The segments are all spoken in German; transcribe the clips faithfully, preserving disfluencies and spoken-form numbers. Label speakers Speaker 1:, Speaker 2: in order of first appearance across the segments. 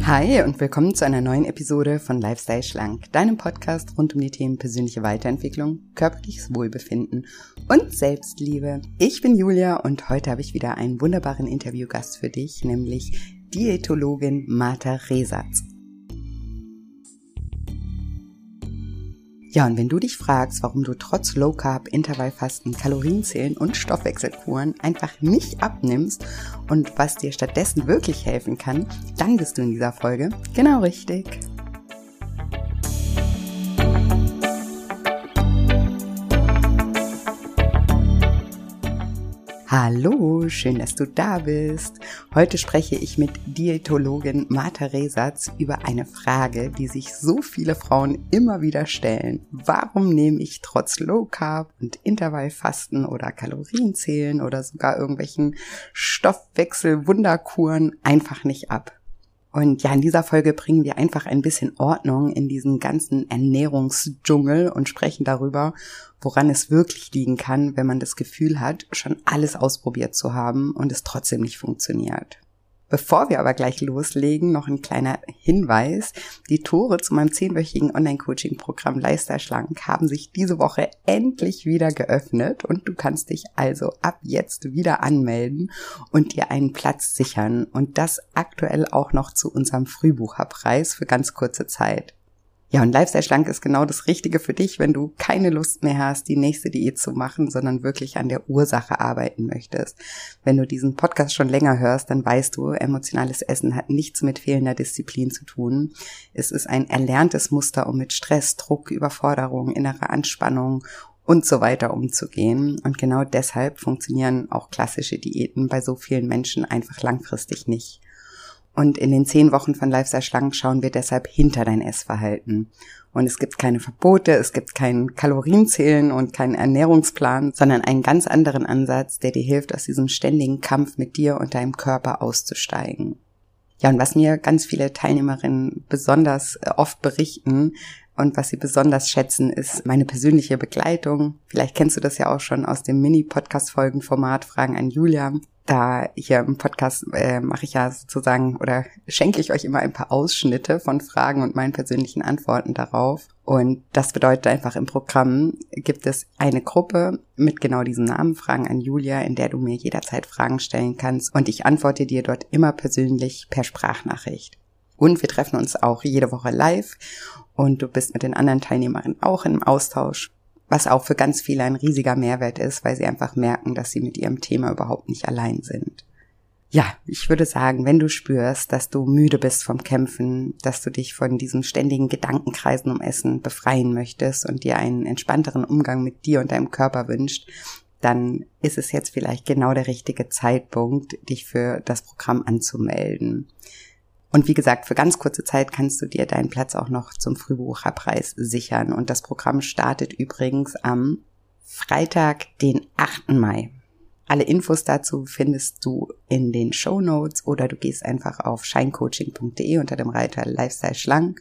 Speaker 1: Hi und willkommen zu einer neuen Episode von Lifestyle Schlank, deinem Podcast rund um die Themen persönliche Weiterentwicklung, körperliches Wohlbefinden und Selbstliebe. Ich bin Julia und heute habe ich wieder einen wunderbaren Interviewgast für dich, nämlich Diätologin Martha Resatz. Ja, und wenn du dich fragst, warum du trotz Low Carb, Intervallfasten, Kalorienzählen und Stoffwechselkuren einfach nicht abnimmst und was dir stattdessen wirklich helfen kann, dann bist du in dieser Folge genau richtig. Hallo, schön, dass du da bist. Heute spreche ich mit Diätologin Martha Resatz über eine Frage, die sich so viele Frauen immer wieder stellen. Warum nehme ich trotz Low Carb und Intervallfasten oder Kalorienzählen oder sogar irgendwelchen Stoffwechsel-Wunderkuren einfach nicht ab? Und ja, in dieser Folge bringen wir einfach ein bisschen Ordnung in diesen ganzen Ernährungsdschungel und sprechen darüber, woran es wirklich liegen kann, wenn man das Gefühl hat, schon alles ausprobiert zu haben und es trotzdem nicht funktioniert. Bevor wir aber gleich loslegen, noch ein kleiner Hinweis. Die Tore zu meinem zehnwöchigen Online-Coaching-Programm Lifestyle Schlank haben sich diese Woche endlich wieder geöffnet und du kannst dich also ab jetzt wieder anmelden und dir einen Platz sichern und das aktuell auch noch zu unserem Frühbucherpreis für ganz kurze Zeit. Ja, und Lifestyle Schlank ist genau das Richtige für dich, wenn du keine Lust mehr hast, die nächste Diät zu machen, sondern wirklich an der Ursache arbeiten möchtest. Wenn du diesen Podcast schon länger hörst, dann weißt du, emotionales Essen hat nichts mit fehlender Disziplin zu tun. Es ist ein erlerntes Muster, um mit Stress, Druck, Überforderung, innerer Anspannung und so weiter umzugehen. Und genau deshalb funktionieren auch klassische Diäten bei so vielen Menschen einfach langfristig nicht. Und in den zehn Wochen von Lifestyle Schlank schauen wir deshalb hinter dein Essverhalten. Und es gibt keine Verbote, es gibt kein Kalorienzählen und keinen Ernährungsplan, sondern einen ganz anderen Ansatz, der dir hilft, aus diesem ständigen Kampf mit dir und deinem Körper auszusteigen. Ja, und was mir ganz viele Teilnehmerinnen besonders oft berichten und was sie besonders schätzen, ist meine persönliche Begleitung. Vielleicht kennst du das ja auch schon aus dem Mini-Podcast-Folgen-Format Fragen an Julia. Da hier im Podcast äh, mache ich ja sozusagen oder schenke ich euch immer ein paar Ausschnitte von Fragen und meinen persönlichen Antworten darauf. Und das bedeutet einfach, im Programm gibt es eine Gruppe mit genau diesem Namen, Fragen an Julia, in der du mir jederzeit Fragen stellen kannst. Und ich antworte dir dort immer persönlich per Sprachnachricht. Und wir treffen uns auch jede Woche live und du bist mit den anderen Teilnehmerinnen auch im Austausch. Was auch für ganz viele ein riesiger Mehrwert ist, weil sie einfach merken, dass sie mit ihrem Thema überhaupt nicht allein sind. Ja, ich würde sagen, wenn du spürst, dass du müde bist vom Kämpfen, dass du dich von diesen ständigen Gedankenkreisen um Essen befreien möchtest und dir einen entspannteren Umgang mit dir und deinem Körper wünscht, dann ist es jetzt vielleicht genau der richtige Zeitpunkt, dich für das Programm anzumelden. Und wie gesagt, für ganz kurze Zeit kannst du dir deinen Platz auch noch zum Frühbucherpreis sichern. Und das Programm startet übrigens am Freitag, den achten Mai. Alle Infos dazu findest du in den Shownotes oder du gehst einfach auf shinecoaching punkt de unter dem Reiter Lifestyle Schlank.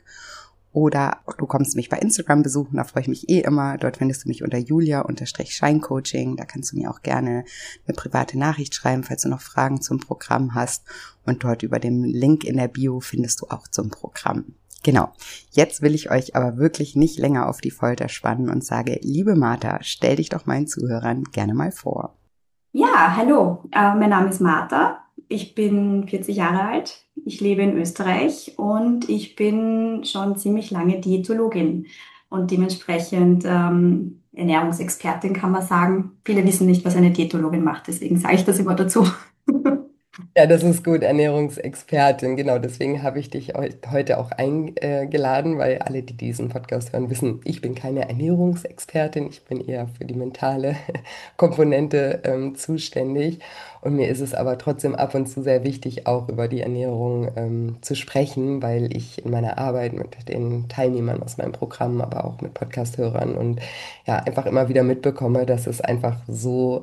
Speaker 1: Oder du kommst mich bei Instagram besuchen, da freue ich mich eh immer. Dort findest du mich unter Julia-Shinecoaching. Da kannst du mir auch gerne eine private Nachricht schreiben, falls du noch Fragen zum Programm hast. Und dort über dem Link in der Bio findest du auch zum Programm. Genau, jetzt will ich euch aber wirklich nicht länger auf die Folter spannen und sage, liebe Martha, stell dich doch meinen Zuhörern gerne mal vor.
Speaker 2: Ja, hallo, äh, mein Name ist Martha. Ich bin vierzig Jahre alt. Ich lebe in Österreich und ich bin schon ziemlich lange Diätologin und dementsprechend ähm, Ernährungsexpertin, kann man sagen. Viele wissen nicht, was eine Diätologin macht, deswegen sage ich das immer dazu.
Speaker 3: Ja, das ist gut, Ernährungsexpertin. Genau, deswegen habe ich dich heu- heute auch eingeladen, weil alle, die diesen Podcast hören, wissen, ich bin keine Ernährungsexpertin. Ich bin eher für die mentale Komponente ähm, zuständig. Und mir ist es aber trotzdem ab und zu sehr wichtig, auch über die Ernährung ähm, zu sprechen, weil ich in meiner Arbeit mit den Teilnehmern aus meinem Programm, aber auch mit Podcast-Hörern und ja, einfach immer wieder mitbekomme, dass es einfach so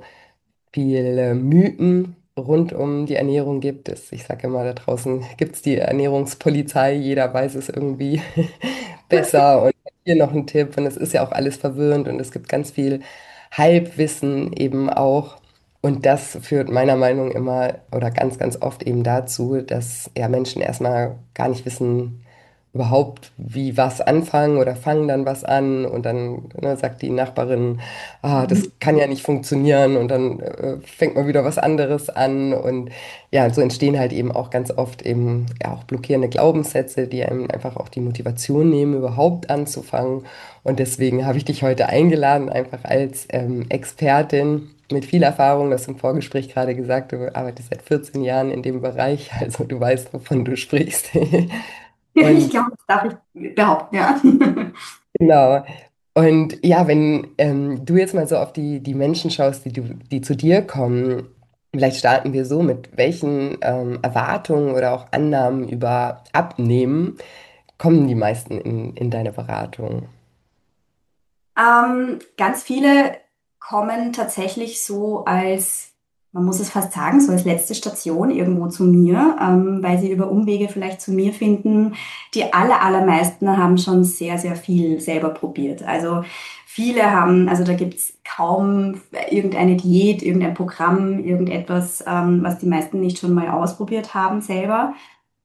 Speaker 3: viele Mythen rund um die Ernährung gibt es. Ich sage immer, da draußen gibt es die Ernährungspolizei, jeder weiß es irgendwie besser und hier noch ein Tipp und es ist ja auch alles verwirrend und es gibt ganz viel Halbwissen eben auch. Und das führt meiner Meinung nach immer oder ganz, ganz oft eben dazu, dass ja Menschen erstmal gar nicht wissen, überhaupt wie was anfangen oder fangen dann was an und dann ne, sagt die Nachbarin, ah, das kann ja nicht funktionieren und dann äh, fängt man wieder was anderes an und ja, so entstehen halt eben auch ganz oft eben ja auch blockierende Glaubenssätze, die einem einfach auch die Motivation nehmen, überhaupt anzufangen. Und deswegen habe ich dich heute eingeladen, einfach als ähm, Expertin mit viel Erfahrung. Du hast im Vorgespräch gerade gesagt, du arbeitest seit vierzehn Jahren in dem Bereich, also du weißt, wovon du sprichst.
Speaker 2: Ich
Speaker 3: Und
Speaker 2: glaube, das darf ich behaupten, ja.
Speaker 3: genau. Und ja, wenn ähm, du jetzt mal so auf die, die Menschen schaust, die, du, die zu dir kommen, vielleicht starten wir so mit welchen ähm, Erwartungen oder auch Annahmen über Abnehmen kommen die meisten in, in deine Beratung?
Speaker 2: Ähm, ganz viele kommen tatsächlich so als, man muss es fast sagen, so als letzte Station irgendwo zu mir, ähm, weil sie über Umwege vielleicht zu mir finden. Die aller, allermeisten haben schon sehr, sehr viel selber probiert. Also viele haben, also da gibt's kaum irgendeine Diät, irgendein Programm, irgendetwas, ähm, was die meisten nicht schon mal ausprobiert haben selber.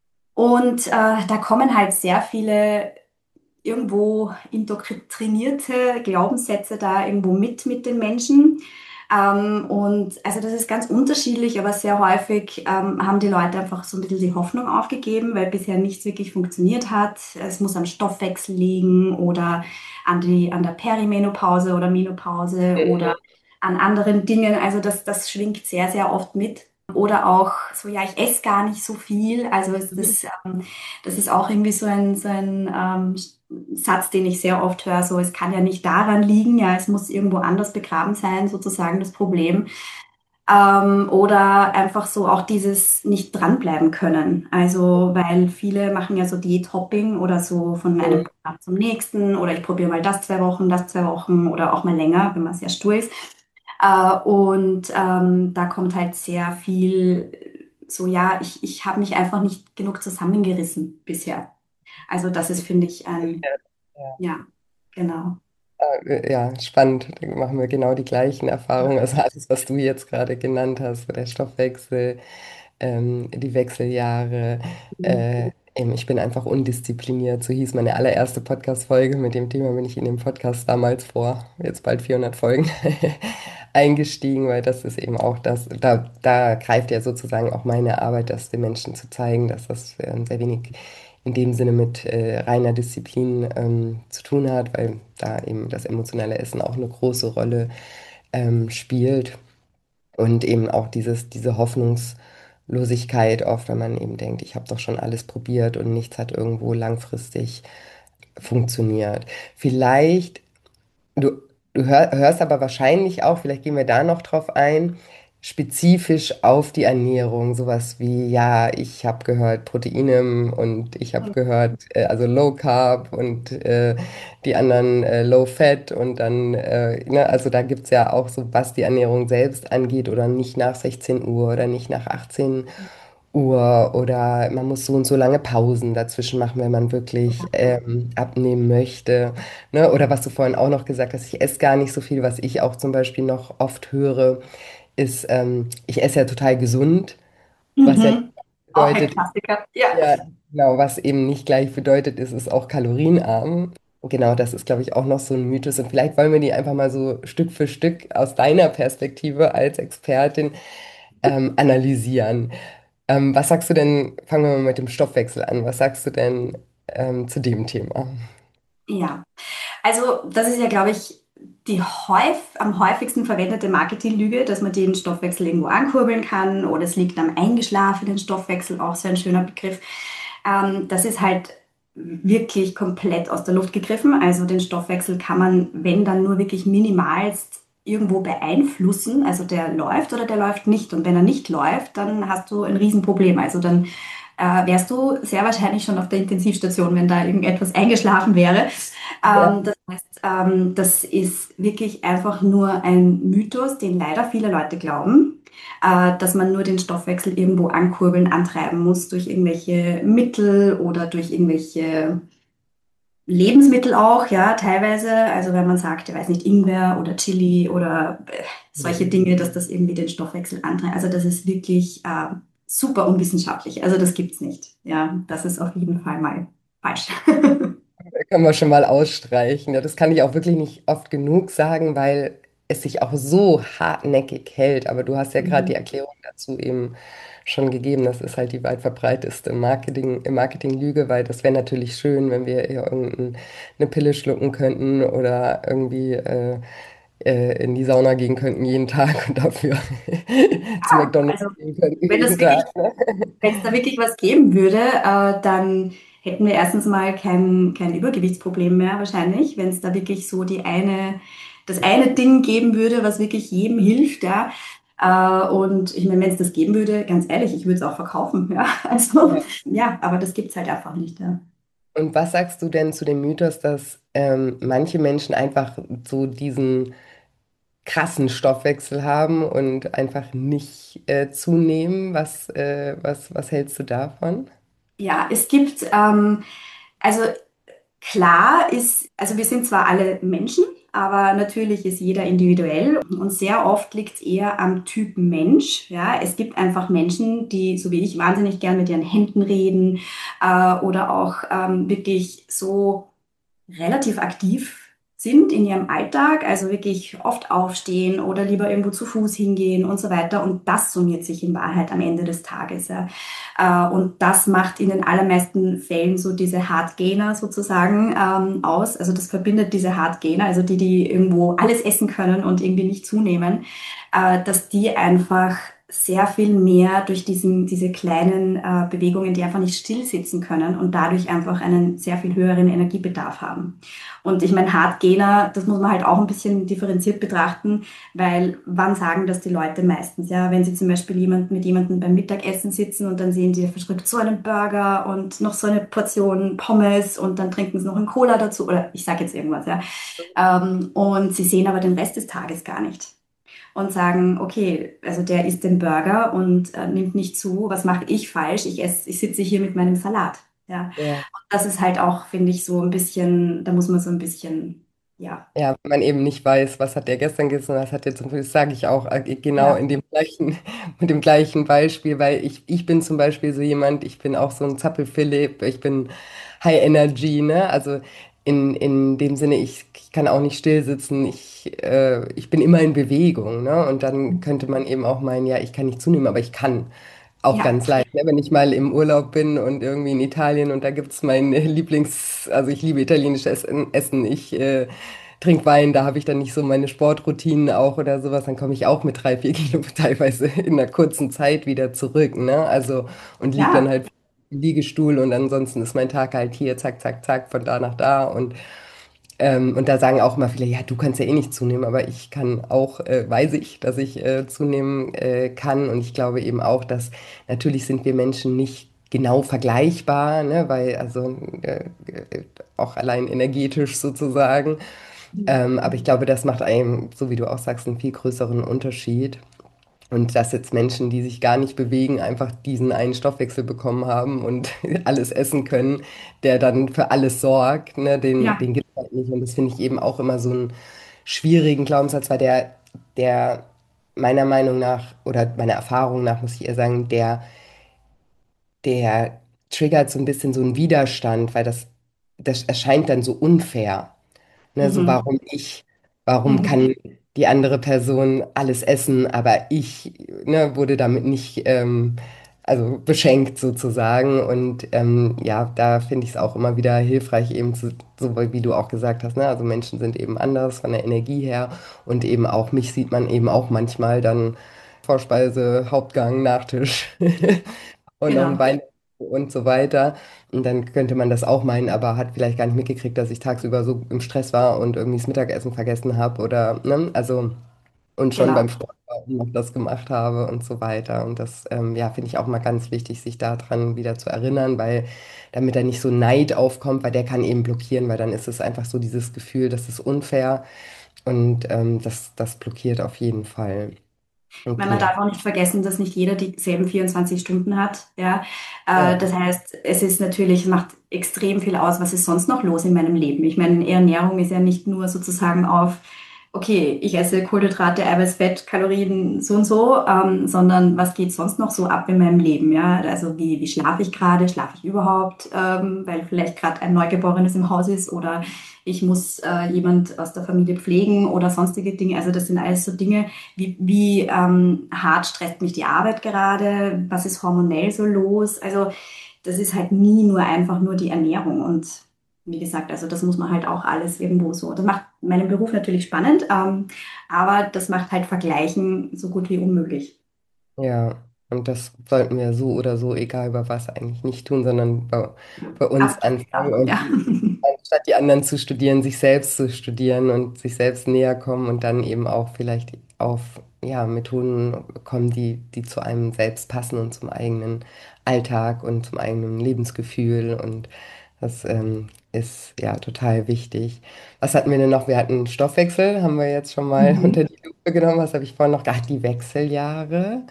Speaker 2: Und äh, da kommen halt sehr viele irgendwo indoktrinierte Glaubenssätze da irgendwo mit mit den Menschen. Ähm, und also das ist ganz unterschiedlich, aber sehr häufig ähm, haben die Leute einfach so ein bisschen die Hoffnung aufgegeben, weil bisher nichts wirklich funktioniert hat. Es muss am Stoffwechsel liegen oder an die, an der Perimenopause oder Menopause oder
Speaker 3: Mhm.
Speaker 2: an anderen Dingen. Also das, das schwingt sehr, sehr oft mit. Oder auch so, ja, ich esse gar nicht so viel. Also ist das, ähm, das ist auch irgendwie so ein, so ein ähm, Satz, den ich sehr oft höre, so, es kann ja nicht daran liegen, ja, es muss irgendwo anders begraben sein, sozusagen das Problem. Ähm, oder einfach so auch dieses nicht dranbleiben können. Also, weil viele machen ja so Diät-Hopping oder so von einem
Speaker 3: Mhm.
Speaker 2: Programm zum nächsten oder ich probiere mal das zwei Wochen, das zwei Wochen oder auch mal länger, wenn man sehr stur ist. Äh, und ähm, da kommt halt sehr viel so, ja, ich, ich habe mich einfach nicht genug zusammengerissen bisher. Also das ist, finde ich, ein,
Speaker 3: Ja.
Speaker 2: ja, genau.
Speaker 3: Äh, Ja, spannend. Da machen wir genau die gleichen Erfahrungen. Also alles, was du jetzt gerade genannt hast, so der Stoffwechsel, ähm, die Wechseljahre. Äh, eben, ich bin einfach undiszipliniert. So hieß meine allererste Podcast-Folge. Mit dem Thema bin ich in den Podcast damals vor jetzt bald vierhundert Folgen eingestiegen, weil das ist eben auch das, da, da greift ja sozusagen auch meine Arbeit, das den Menschen zu zeigen, dass das ähm, sehr wenig in dem Sinne mit äh, reiner Disziplin ähm, zu tun hat, weil da eben das emotionale Essen auch eine große Rolle ähm, spielt und eben auch dieses, diese Hoffnungslosigkeit oft, wenn man eben denkt, ich habe doch schon alles probiert und nichts hat irgendwo langfristig funktioniert. Vielleicht Du, du hör, hörst aber wahrscheinlich auch, vielleicht gehen wir da noch drauf ein, spezifisch auf die Ernährung, sowas wie, ja, ich habe gehört Proteine und ich habe gehört, äh, also Low Carb und äh, die anderen äh, Low Fat und dann, äh, ne, also da gibt es ja auch so, was die Ernährung selbst angeht oder nicht nach sechzehn Uhr oder nicht nach achtzehn Uhr oder man muss so und so lange Pausen dazwischen machen, wenn man wirklich ähm, abnehmen möchte. Ne? Oder was du vorhin auch noch gesagt hast, ich esse gar nicht so viel, was ich auch zum Beispiel noch oft höre, ist, ähm, ich esse ja total gesund, was ja
Speaker 2: Mhm. Auch ein
Speaker 3: bedeutet,
Speaker 2: Klassiker. Ja.
Speaker 3: ja, genau, was eben nicht gleich bedeutet, ist es auch kalorienarm. Genau, das ist, glaube ich, auch noch so ein Mythos. Und vielleicht wollen wir die einfach mal so Stück für Stück aus deiner Perspektive als Expertin ähm, analysieren. Ähm, was sagst du denn, fangen wir mal mit dem Stoffwechsel an, was sagst du denn ähm, zu dem Thema?
Speaker 2: Ja, also das ist ja, glaube ich, die häuf, am häufigsten verwendete Marketinglüge, dass man den Stoffwechsel irgendwo ankurbeln kann oder es liegt am eingeschlafenen Stoffwechsel, auch so ein schöner Begriff. Ähm, das ist halt wirklich komplett aus der Luft gegriffen. Also den Stoffwechsel kann man, wenn dann nur wirklich minimalst irgendwo beeinflussen. Also der läuft oder der läuft nicht. Und wenn er nicht läuft, dann hast du ein Riesenproblem. Also dann äh, wärst du sehr wahrscheinlich schon auf der Intensivstation, wenn da irgendetwas eingeschlafen wäre.
Speaker 3: Ja.
Speaker 2: Ähm, das heißt, ähm, das ist wirklich einfach nur ein Mythos, den leider viele Leute glauben, äh, dass man nur den Stoffwechsel irgendwo ankurbeln, antreiben muss durch irgendwelche Mittel oder durch irgendwelche Lebensmittel auch, ja, teilweise. Also wenn man sagt, ich weiß nicht, Ingwer oder Chili oder äh, solche
Speaker 3: Mhm.
Speaker 2: Dinge, dass das irgendwie den Stoffwechsel antreibt. Also das ist wirklich äh, super unwissenschaftlich. Also das gibt's nicht. Ja, das ist auf jeden Fall mal falsch.
Speaker 3: Da können wir schon mal ausstreichen. Ja, das kann ich auch wirklich nicht oft genug sagen, weil es sich auch so hartnäckig hält. Aber du hast ja gerade die
Speaker 2: Mhm.
Speaker 3: Erklärung dazu eben schon gegeben. Das ist halt die weit verbreiteste Marketing, Marketinglüge, weil das wäre natürlich schön, wenn wir hier irgendeine Pille schlucken könnten oder irgendwie äh, äh, in die Sauna gehen könnten jeden Tag und dafür zu
Speaker 2: Ja,
Speaker 3: McDonald's
Speaker 2: also
Speaker 3: gehen könnten
Speaker 2: wenn das
Speaker 3: jeden
Speaker 2: wirklich,
Speaker 3: Tag. Ne?
Speaker 2: wenn es da wirklich was geben würde, äh, dann hätten wir erstens mal kein, kein Übergewichtsproblem mehr wahrscheinlich, wenn es da wirklich so die eine, das eine Ding geben würde, was wirklich jedem hilft, ja. Äh, und ich meine, wenn es das geben würde, ganz ehrlich, ich würde es auch verkaufen, ja. Also,
Speaker 3: Ja.
Speaker 2: ja, aber das gibt's halt einfach nicht, ja.
Speaker 3: Und was sagst du denn zu dem Mythos, dass ähm, manche Menschen einfach so diesen krassen Stoffwechsel haben und einfach nicht äh, zunehmen? Was, äh, was, was hältst du davon?
Speaker 2: Ja, es gibt, ähm, also klar ist, also wir sind zwar alle Menschen, aber natürlich ist jeder individuell und sehr oft liegt es eher am Typ Mensch. Ja, es gibt einfach Menschen, die, so wie ich, wahnsinnig gern mit ihren Händen reden äh, oder auch ähm, wirklich so relativ aktiv sind in ihrem Alltag, also wirklich oft aufstehen oder lieber irgendwo zu Fuß hingehen und so weiter. Und das summiert sich in Wahrheit am Ende des Tages. Ja. Äh, Und das macht in den allermeisten Fällen so diese Hard Gainer sozusagen ähm, aus. Also das verbindet diese Hard Gainer, also die, die irgendwo alles essen können und irgendwie nicht zunehmen, äh, dass die einfach sehr viel mehr durch diesen, diese kleinen äh, Bewegungen, die einfach nicht still sitzen können und dadurch einfach einen sehr viel höheren Energiebedarf haben. Und ich meine, Hardgainer, das muss man halt auch ein bisschen differenziert betrachten, weil wann sagen das die Leute meistens? Ja, wenn sie zum Beispiel jemand, mit jemandem beim Mittagessen sitzen und dann sehen sie, der verschreibt so einen Burger und noch so eine Portion Pommes und dann trinken sie noch einen Cola dazu oder ich sage jetzt irgendwas, ja. Ähm, und sie sehen aber den Rest des Tages gar nicht und sagen, okay, also der isst den Burger und äh, nimmt nicht zu, was mache ich falsch? Ich esse, ich sitze hier mit meinem Salat. Ja,
Speaker 3: Ja.
Speaker 2: und das ist halt auch, finde ich, so ein bisschen, da muss man so ein bisschen, ja,
Speaker 3: Ja, wenn man eben nicht weiß, was hat der gestern gegessen, was hat der zum Beispiel, das sage ich auch äh, genau
Speaker 2: ja,
Speaker 3: in dem gleichen, mit dem gleichen Beispiel, weil ich, ich bin zum Beispiel so jemand, ich bin auch so ein Zappel-Philipp, ich bin High Energy, ne? Also in, in dem Sinne, ich, ich kann auch nicht still sitzen, ich, äh, ich bin immer in Bewegung, ne? Und dann könnte man eben auch meinen, ja, ich kann nicht zunehmen, aber ich kann. Auch
Speaker 2: ja,
Speaker 3: ganz leicht, ne? Wenn ich mal im Urlaub bin und irgendwie in Italien und da gibt es mein Lieblings, also ich liebe italienisches Essen, Essen. Ich äh, trinke Wein, da habe ich dann nicht so meine Sportroutinen auch oder sowas, dann komme ich auch mit drei, vier Kilo teilweise in einer kurzen Zeit wieder zurück, ne? Also und liege dann
Speaker 2: ja,
Speaker 3: halt im Liegestuhl und ansonsten ist mein Tag halt hier, zack, zack, zack, von da nach da und ähm, und da sagen auch immer viele, ja, du kannst ja eh nicht zunehmen, aber ich kann auch, äh, weiß ich, dass ich äh, zunehmen äh, kann. Und ich glaube eben auch, dass natürlich sind wir Menschen nicht genau vergleichbar, ne, weil also äh, äh, auch allein energetisch sozusagen. Ähm, aber ich glaube, das macht einem, so wie du auch sagst, einen viel größeren Unterschied. Und dass jetzt Menschen, die sich gar nicht bewegen, einfach diesen einen Stoffwechsel bekommen haben und alles essen können, der dann für alles sorgt, ne, den,
Speaker 2: ja,
Speaker 3: den gibt es halt nicht. Und das finde ich eben auch immer so einen schwierigen Glaubenssatz, weil der, der meiner Meinung nach oder meiner Erfahrung nach, muss ich eher sagen, der, der triggert so ein bisschen so einen Widerstand, weil das, das erscheint dann so unfair. Ne, so
Speaker 2: mhm,
Speaker 3: warum ich, warum
Speaker 2: mhm,
Speaker 3: kann die andere Person alles essen, aber ich, ne, wurde damit nicht ähm, also beschenkt sozusagen. Und ähm, ja, da finde ich es auch immer wieder hilfreich, eben zu, so wie du auch gesagt hast, ne? Also Menschen sind eben anders von der Energie her und eben auch mich sieht man eben auch manchmal dann Vorspeise, Hauptgang, Nachtisch und noch ein
Speaker 2: genau,
Speaker 3: Wein und so weiter. Und dann könnte man das auch meinen, aber hat vielleicht gar nicht mitgekriegt, dass ich tagsüber so im Stress war und irgendwie das Mittagessen vergessen habe oder, ne, also und schon beim
Speaker 2: genau,
Speaker 3: Sport war und noch das gemacht habe und so weiter. Und das, ähm, ja, finde ich auch mal ganz wichtig, sich daran wieder zu erinnern, weil damit da nicht so Neid aufkommt, weil der kann eben blockieren, weil dann ist es einfach so dieses Gefühl, das ist unfair und ähm, das, das blockiert auf jeden Fall.
Speaker 2: Weil man
Speaker 3: Okay.
Speaker 2: darf auch nicht vergessen, dass nicht jeder dieselben vierundzwanzig Stunden hat. Ja, äh,
Speaker 3: Ja.
Speaker 2: das heißt, es ist natürlich, es macht extrem viel aus, was ist sonst noch los in meinem Leben. Ich meine, Ernährung ist ja nicht nur sozusagen auf, okay, ich esse Kohlenhydrate, Eiweiß, Fett, Kalorien, so und so, ähm, sondern was geht sonst noch so ab in meinem Leben? Ja, also wie, wie schlafe ich gerade? Schlafe ich überhaupt, ähm, weil vielleicht gerade ein Neugeborenes im Haus ist oder ich muss äh, jemand aus der Familie pflegen oder sonstige Dinge. Also das sind alles so Dinge, wie, wie ähm, hart stresst mich die Arbeit gerade? Was ist hormonell so los? Also das ist halt nie nur einfach nur die Ernährung. Und wie gesagt, also das muss man halt auch alles irgendwo so. Das macht meinen Beruf natürlich spannend, ähm, aber das macht halt Vergleichen so gut wie unmöglich.
Speaker 3: Ja, und das sollten wir so oder so, egal über was, eigentlich nicht tun, sondern bei, bei uns
Speaker 2: Absolut
Speaker 3: anfangen
Speaker 2: egal.
Speaker 3: und
Speaker 2: Ja.
Speaker 3: anstatt die anderen zu studieren, sich selbst zu studieren und sich selbst näher kommen und dann eben auch vielleicht auf ja, Methoden kommen, die, die zu einem selbst passen und zum eigenen Alltag und zum eigenen Lebensgefühl. Und das ähm, ist ja total wichtig. Was hatten wir denn noch? Wir hatten Stoffwechsel, haben wir jetzt schon mal unter
Speaker 2: Mhm.
Speaker 3: die Lupe genommen. Was habe ich vorhin noch? Ach, die Wechseljahre.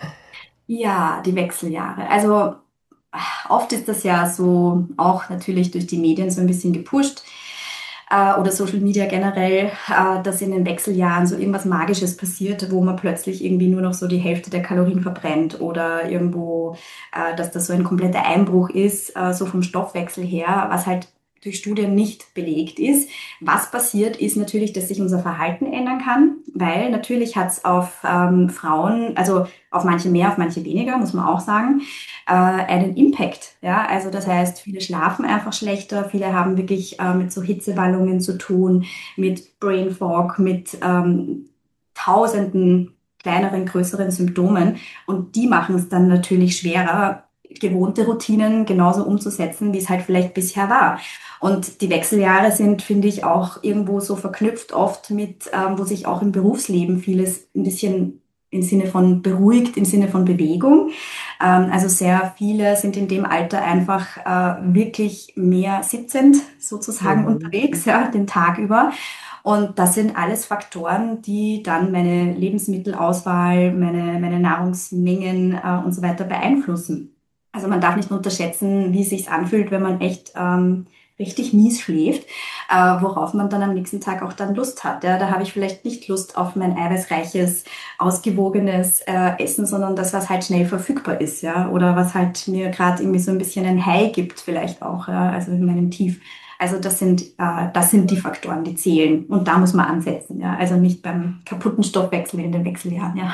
Speaker 2: Ja, die Wechseljahre. Also oft ist das ja so auch natürlich durch die Medien so ein bisschen gepusht äh, oder Social Media generell, äh, dass in den Wechseljahren so irgendwas Magisches passiert, wo man plötzlich irgendwie nur noch so die Hälfte der Kalorien verbrennt oder irgendwo, äh, dass das so ein kompletter Einbruch ist, äh, so vom Stoffwechsel her, was halt durch Studien nicht belegt ist. Was passiert, ist natürlich, dass sich unser Verhalten ändern kann, weil natürlich hat es auf ähm, Frauen, also auf manche mehr, auf manche weniger, muss man auch sagen, äh, einen Impact. Ja, also das heißt, viele schlafen einfach schlechter, viele haben wirklich äh, mit so Hitzewallungen zu tun, mit Brain Fog, mit ähm, tausenden kleineren, größeren Symptomen und die machen es dann natürlich schwerer, gewohnte Routinen genauso umzusetzen, wie es halt vielleicht bisher war. Und die Wechseljahre sind, finde ich, auch irgendwo so verknüpft oft mit, ähm, wo sich auch im Berufsleben vieles ein bisschen im Sinne von beruhigt, im Sinne von Bewegung. Ähm, also sehr viele sind in dem Alter einfach äh, wirklich mehr sitzend sozusagen
Speaker 3: Mhm.
Speaker 2: unterwegs, ja, den Tag über. Und das sind alles Faktoren, die dann meine Lebensmittelauswahl, meine, meine Nahrungsmengen äh, und so weiter beeinflussen. Also man darf nicht unterschätzen, wie es sich anfühlt, wenn man echt ähm, richtig mies schläft, äh, worauf man dann am nächsten Tag auch dann Lust hat. Ja, da habe ich vielleicht nicht Lust auf mein eiweißreiches, ausgewogenes äh, Essen, sondern das, was halt schnell verfügbar ist, ja, oder was halt mir gerade irgendwie so ein bisschen ein High gibt, vielleicht auch, ja, also in meinem Tief. Also das sind, äh, das sind die Faktoren, die zählen. Und da muss man ansetzen, ja. Also nicht beim kaputten Stoffwechsel in den Wechseljahren, ja.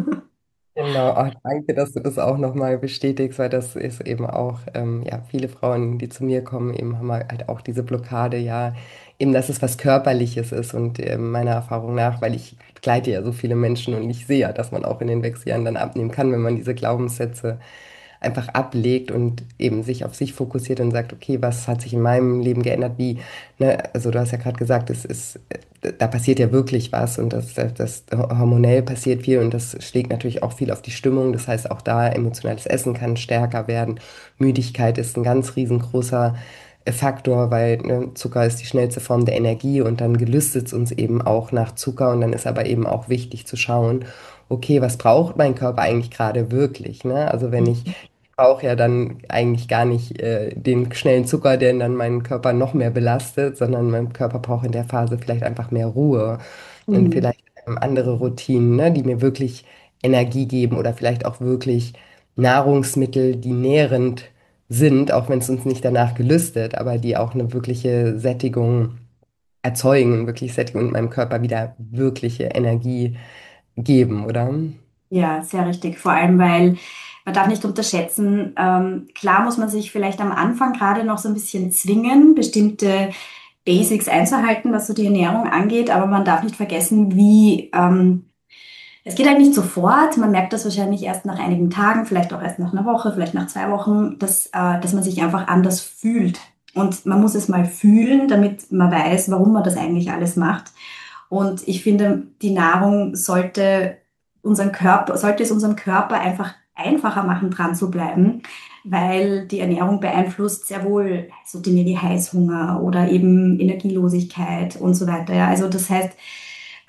Speaker 3: Genau, ach, danke, dass du das auch nochmal bestätigst, weil das ist eben auch, ähm, ja, viele Frauen, die zu mir kommen, eben haben halt auch diese Blockade, ja, eben, dass es was Körperliches ist und äh, meiner Erfahrung nach, weil ich begleite ja so viele Menschen und ich sehe ja, dass man auch in den Wechseljahren dann abnehmen kann, wenn man diese Glaubenssätze einfach ablegt und eben sich auf sich fokussiert und sagt, okay, was hat sich in meinem Leben geändert, wie, ne, also du hast ja gerade gesagt, es ist, äh, da passiert ja wirklich was und das, das, das hormonell passiert viel und das schlägt natürlich auch viel auf die Stimmung. Das heißt, auch da emotionales Essen kann stärker werden. Müdigkeit ist ein ganz riesengroßer äh, Faktor, weil ne, Zucker ist die schnellste Form der Energie und dann gelüstet es uns eben auch nach Zucker und dann ist aber eben auch wichtig zu schauen, okay, was braucht mein Körper eigentlich gerade wirklich? Ne? Also wenn ich brauche ja dann eigentlich gar nicht äh, den schnellen Zucker, der dann meinen Körper noch mehr belastet, sondern mein Körper braucht in der Phase vielleicht einfach mehr Ruhe und
Speaker 2: Mhm.
Speaker 3: vielleicht ähm, andere Routinen, ne, die mir wirklich Energie geben oder vielleicht auch wirklich Nahrungsmittel, die nährend sind, auch wenn es uns nicht danach gelüstet, aber die auch eine wirkliche Sättigung erzeugen und wirklich Sättigung und meinem Körper wieder wirkliche Energie geben, oder?
Speaker 2: Ja, sehr richtig. Vor allem, weil man darf nicht unterschätzen, ähm, klar muss man sich vielleicht am Anfang gerade noch so ein bisschen zwingen, bestimmte Basics einzuhalten, was so die Ernährung angeht, aber man darf nicht vergessen, wie ähm, es geht halt nicht sofort. Man merkt das wahrscheinlich erst nach einigen Tagen, vielleicht auch erst nach einer Woche, vielleicht nach zwei Wochen, dass, äh, dass man sich einfach anders fühlt. Und man muss es mal fühlen, damit man weiß, warum man das eigentlich alles macht. Und ich finde, die Nahrung sollte unseren Körper, sollte es unserem Körper einfach einfacher machen, dran zu bleiben, weil die Ernährung beeinflusst sehr wohl so Dinge wie Heißhunger oder eben Energielosigkeit und so weiter. Ja, also das heißt,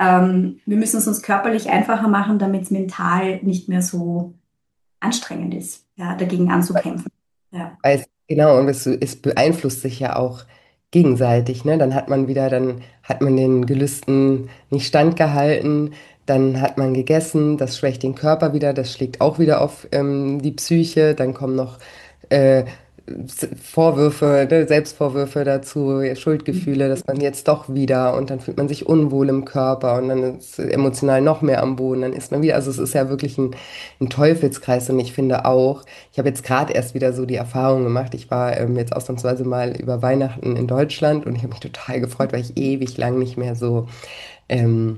Speaker 2: ähm, wir müssen es uns körperlich einfacher machen, damit es mental nicht mehr so anstrengend ist, ja, dagegen anzukämpfen. Ja.
Speaker 3: Weil es, genau, und es, es beeinflusst sich ja auch gegenseitig, ne? Dann hat man wieder, dann hat man den Gelüsten nicht standgehalten, dann hat man gegessen, das schwächt den Körper wieder, das schlägt auch wieder auf ähm, die Psyche, dann kommen noch äh, S- Vorwürfe, ne, Selbstvorwürfe dazu, Schuldgefühle, dass man jetzt doch wieder und dann fühlt man sich unwohl im Körper und dann ist emotional noch mehr am Boden, dann ist man wieder, also es ist ja wirklich ein, ein Teufelskreis und ich finde auch, ich habe jetzt gerade erst wieder so die Erfahrung gemacht. Ich war ähm, jetzt ausnahmsweise mal über Weihnachten in Deutschland und ich habe mich total gefreut, weil ich ewig lang nicht mehr so ähm,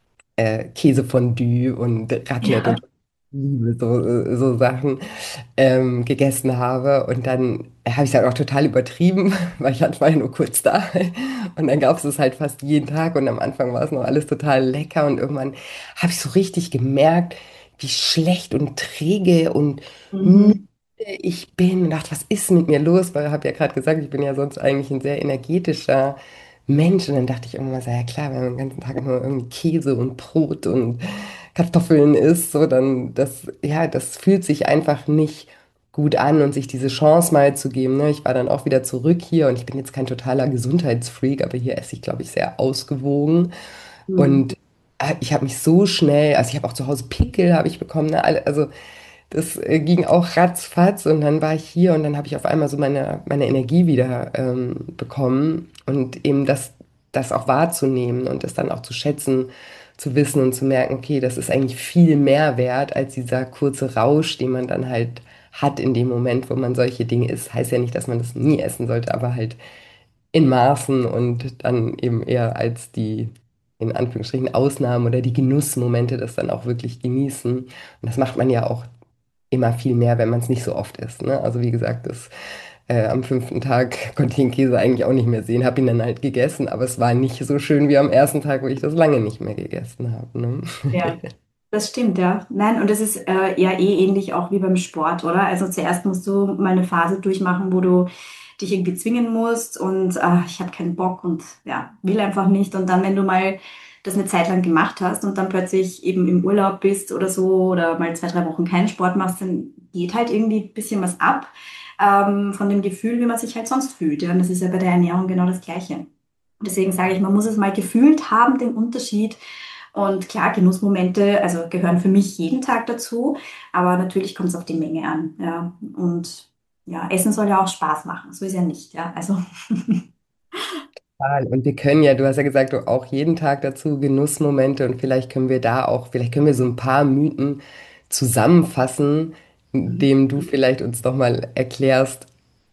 Speaker 3: äh, Käsefondue und Raclette
Speaker 2: Ja.
Speaker 3: und liebe so, äh, so Sachen ähm, gegessen habe. Und dann habe ich es halt auch total übertrieben, weil ich halt war ja nur kurz da. Und dann gab es es halt fast jeden Tag. Und am Anfang war es noch alles total lecker. Und irgendwann habe ich so richtig gemerkt, wie schlecht und träge und müde
Speaker 2: Mhm.
Speaker 3: ich bin. Und dachte, was ist mit mir los? Weil ich habe ja gerade gesagt, ich bin ja sonst eigentlich ein sehr energetischer Mensch. Und dann dachte ich irgendwann so, ja klar, wenn man den ganzen Tag nur irgendwie Käse und Brot und Kartoffeln isst, so dann das, ja, das fühlt sich einfach nicht gut an und sich diese Chance mal zu geben. Ne? Ich war dann auch wieder zurück hier und ich bin jetzt kein totaler Gesundheitsfreak, aber hier esse ich, glaube ich, sehr ausgewogen.
Speaker 2: Mhm.
Speaker 3: Und äh, ich habe mich so schnell, also ich habe auch zu Hause Pickel, habe ich bekommen, ne? Alle- Also das äh, ging auch ratzfatz und dann war ich hier und dann habe ich auf einmal so meine, meine Energie wieder ähm, bekommen und eben das, das auch wahrzunehmen und das dann auch zu schätzen, zu wissen und zu merken, okay, das ist eigentlich viel mehr wert als dieser kurze Rausch, den man dann halt hat in dem Moment, wo man solche Dinge isst. Heißt ja nicht, dass man das nie essen sollte, aber halt in Maßen und dann eben eher als die, in Anführungsstrichen, Ausnahmen oder die Genussmomente das dann auch wirklich genießen. Und das macht man ja auch immer viel mehr, wenn man es nicht so oft isst. Ne? Also wie gesagt, das, äh, am fünften Tag konnte ich den Käse eigentlich auch nicht mehr sehen, habe ihn dann halt gegessen, aber es war nicht so schön wie am ersten Tag, wo ich das lange nicht mehr gegessen habe. Ne?
Speaker 2: Ja, das stimmt, ja. Nein, und das ist äh, ja eh ähnlich auch wie beim Sport, oder? Also zuerst musst du mal eine Phase durchmachen, wo du dich irgendwie zwingen musst und ah, ich habe keinen Bock und ja, will einfach nicht. Und dann, wenn du mal das eine Zeit lang gemacht hast und dann plötzlich eben im Urlaub bist oder so oder mal zwei, drei Wochen keinen Sport machst, dann geht halt irgendwie ein bisschen was ab ähm, von dem Gefühl, wie man sich halt sonst fühlt. Ja, und das ist ja bei der Ernährung genau das Gleiche. Und deswegen sage ich, man muss es mal gefühlt haben, den Unterschied. Und klar, Genussmomente, also gehören für mich jeden Tag dazu, aber natürlich kommt es auf die Menge an. Ja. Und ja, Essen soll ja auch Spaß machen. So ist ja nicht, ja. Also,
Speaker 3: Total. Und wir können ja, du hast ja gesagt, du auch jeden Tag dazu Genussmomente und vielleicht können wir da auch, vielleicht können wir so ein paar Mythen zusammenfassen, indem du vielleicht uns doch mal erklärst,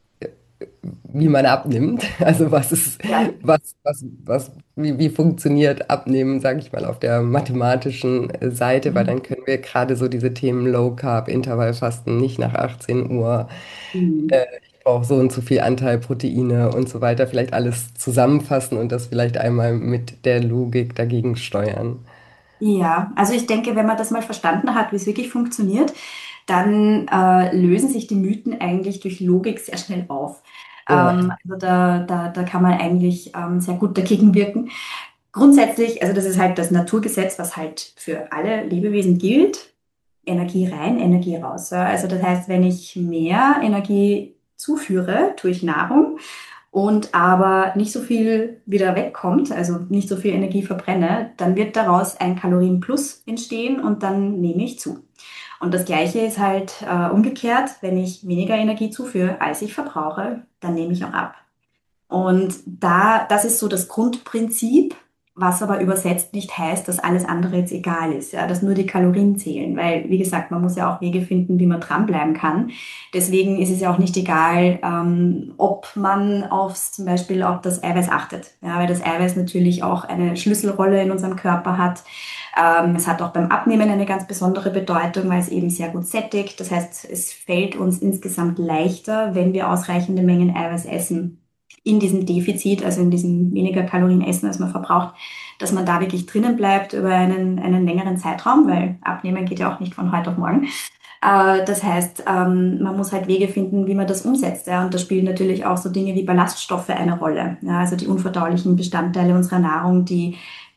Speaker 3: wie man abnimmt. Also was ist,
Speaker 2: ja.
Speaker 3: was, was, was, wie, wie funktioniert Abnehmen, sage ich mal, auf der mathematischen äh, Seite, weil dann können wir gerade so diese Themen Low Carb, Intervallfasten, nicht nach achtzehn Uhr,
Speaker 2: Mhm.
Speaker 3: äh, ich brauche so und so viel Anteil Proteine und so weiter, vielleicht alles zusammenfassen und das vielleicht einmal mit der Logik dagegen steuern.
Speaker 2: Ja, also ich denke, wenn man das mal verstanden hat, wie es wirklich funktioniert, dann äh, lösen sich die Mythen eigentlich durch Logik sehr schnell auf.
Speaker 3: Ja,
Speaker 2: Ähm, also da, da, da kann man eigentlich ähm, sehr gut dagegen wirken. Grundsätzlich, also das ist halt das Naturgesetz, was halt für alle Lebewesen gilt. Energie rein, Energie raus. Ja. Also das heißt, wenn ich mehr Energie zuführe durch Nahrung und aber nicht so viel wieder wegkommt, also nicht so viel Energie verbrenne, dann wird daraus ein Kalorienplus entstehen und dann nehme ich zu. Und das Gleiche ist halt äh, umgekehrt, wenn ich weniger Energie zuführe, als ich verbrauche, dann nehme ich auch ab. Und da, das ist so das Grundprinzip, was aber übersetzt nicht heißt, dass alles andere jetzt egal ist, ja, dass nur die Kalorien zählen, weil, wie gesagt, man muss ja auch Wege finden, wie man dranbleiben kann. Deswegen ist es ja auch nicht egal, ähm, ob man aufs, zum Beispiel auf das Eiweiß achtet, ja, weil das Eiweiß natürlich auch eine Schlüsselrolle in unserem Körper hat. Ähm, es hat auch beim Abnehmen eine ganz besondere Bedeutung, weil es eben sehr gut sättigt. Das heißt, es fällt uns insgesamt leichter, wenn wir ausreichende Mengen Eiweiß essen in diesem Defizit, also in diesem weniger Kalorien essen, als man verbraucht, dass man da wirklich drinnen bleibt über einen, einen längeren Zeitraum, weil Abnehmen geht ja auch nicht von heute auf morgen. Äh, das heißt, ähm, man muss halt Wege finden, wie man das umsetzt. Ja? Und da spielen natürlich auch so Dinge wie Ballaststoffe eine Rolle. Ja? Also die unverdaulichen Bestandteile unserer Nahrung, die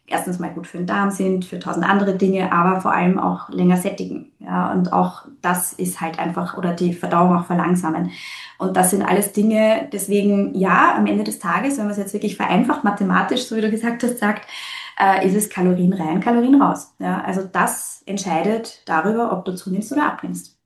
Speaker 2: erstens mal gut für den Darm sind, für tausend andere Dinge, aber vor allem auch länger sättigen. Ja, und auch das ist halt einfach, oder die Verdauung auch verlangsamen. Und das sind alles Dinge, deswegen ja, am Ende des Tages, wenn man es jetzt wirklich vereinfacht, mathematisch, so wie du gesagt hast, sagt, äh, ist es Kalorien rein, Kalorien raus. Ja, also das entscheidet darüber, ob du zunimmst oder abnimmst.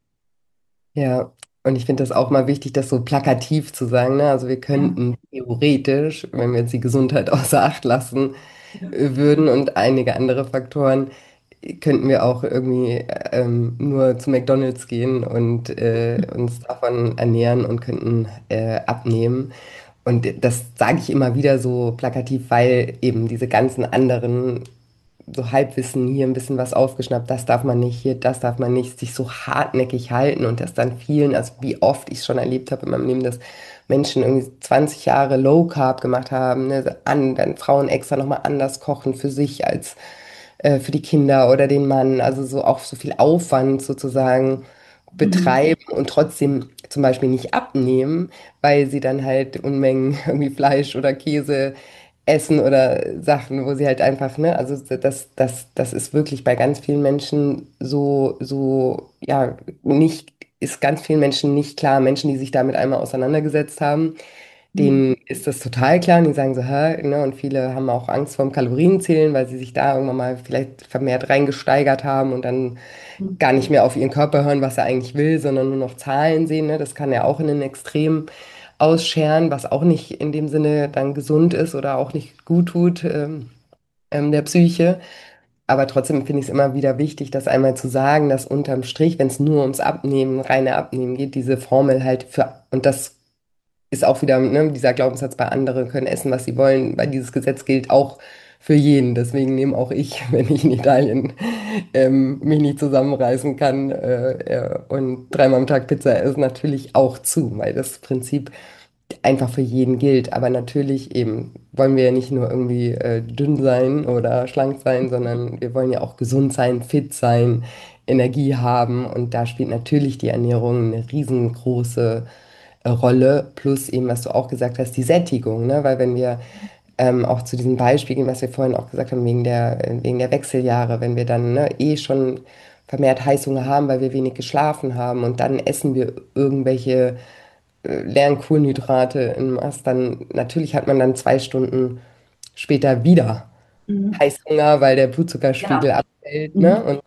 Speaker 3: Ja, und ich finde das auch mal wichtig, das so plakativ zu sagen, ne? Also wir
Speaker 2: Ja.
Speaker 3: könnten theoretisch, wenn wir jetzt die Gesundheit außer Acht lassen äh, würden und einige andere Faktoren, äh, könnten wir auch irgendwie äh, ähm, nur zu McDonald's gehen und äh, uns davon ernähren und könnten äh, abnehmen. Und das sage ich immer wieder so plakativ, weil eben diese ganzen anderen so Halbwissen, hier ein bisschen was aufgeschnappt, das darf man nicht, hier, das darf man nicht, sich so hartnäckig halten und das dann vielen, also wie oft ich es schon erlebt habe in meinem Leben, dass Menschen irgendwie zwanzig Jahre Low Carb gemacht haben, ne, an, dann Frauen extra nochmal anders kochen für sich als äh, für die Kinder oder den Mann, also so auch so viel Aufwand sozusagen
Speaker 2: Mhm.
Speaker 3: betreiben und trotzdem zum Beispiel nicht abnehmen, weil sie dann halt Unmengen irgendwie Fleisch oder Käse essen oder Sachen, wo sie halt einfach, ne, also das, das, das ist wirklich bei ganz vielen Menschen so, so, ja, nicht, ist ganz vielen Menschen nicht klar. Menschen, die sich damit einmal auseinandergesetzt haben,
Speaker 2: Mhm.
Speaker 3: denen ist das total klar und die sagen so, hä, ne, und viele haben auch Angst vorm Kalorienzählen, weil sie sich da irgendwann mal vielleicht vermehrt reingesteigert haben und dann gar nicht mehr auf ihren Körper hören, was er eigentlich will, sondern nur noch Zahlen sehen, ne? Das kann ja auch in den Extremen ausscheren, was auch nicht in dem Sinne dann gesund ist oder auch nicht gut tut, ähm, ähm, der Psyche. Aber trotzdem finde ich es immer wieder wichtig, das einmal zu sagen, dass unterm Strich, wenn es nur ums Abnehmen, reine Abnehmen geht, diese Formel halt für, und das ist auch wieder, ne, dieser Glaubenssatz, bei anderen können essen, was sie wollen, weil dieses Gesetz gilt auch für jeden. Deswegen nehme auch ich, wenn ich in Italien ähm, mich nicht zusammenreißen kann äh, äh, und dreimal am Tag Pizza esse, natürlich auch zu, weil das Prinzip einfach für jeden gilt. Aber natürlich eben wollen wir ja nicht nur irgendwie äh, dünn sein oder schlank sein, sondern wir wollen ja auch gesund sein, fit sein, Energie haben. Und da spielt natürlich die Ernährung eine riesengroße äh, Rolle. Plus eben, was du auch gesagt hast, die Sättigung. Ne? Weil wenn wir ähm, auch zu diesem Beispiel gehen, was wir vorhin auch gesagt haben, wegen der, äh, wegen der Wechseljahre, wenn wir dann ne, eh schon vermehrt Heißhunger haben, weil wir wenig geschlafen haben und dann essen wir irgendwelche äh, leeren Kohlenhydrate in Maß, dann natürlich hat man dann zwei Stunden später wieder
Speaker 2: Mhm.
Speaker 3: Heißhunger, weil der
Speaker 2: Genau.
Speaker 3: Blutzuckerspiegel abfällt, ne?
Speaker 2: Mhm.
Speaker 3: Und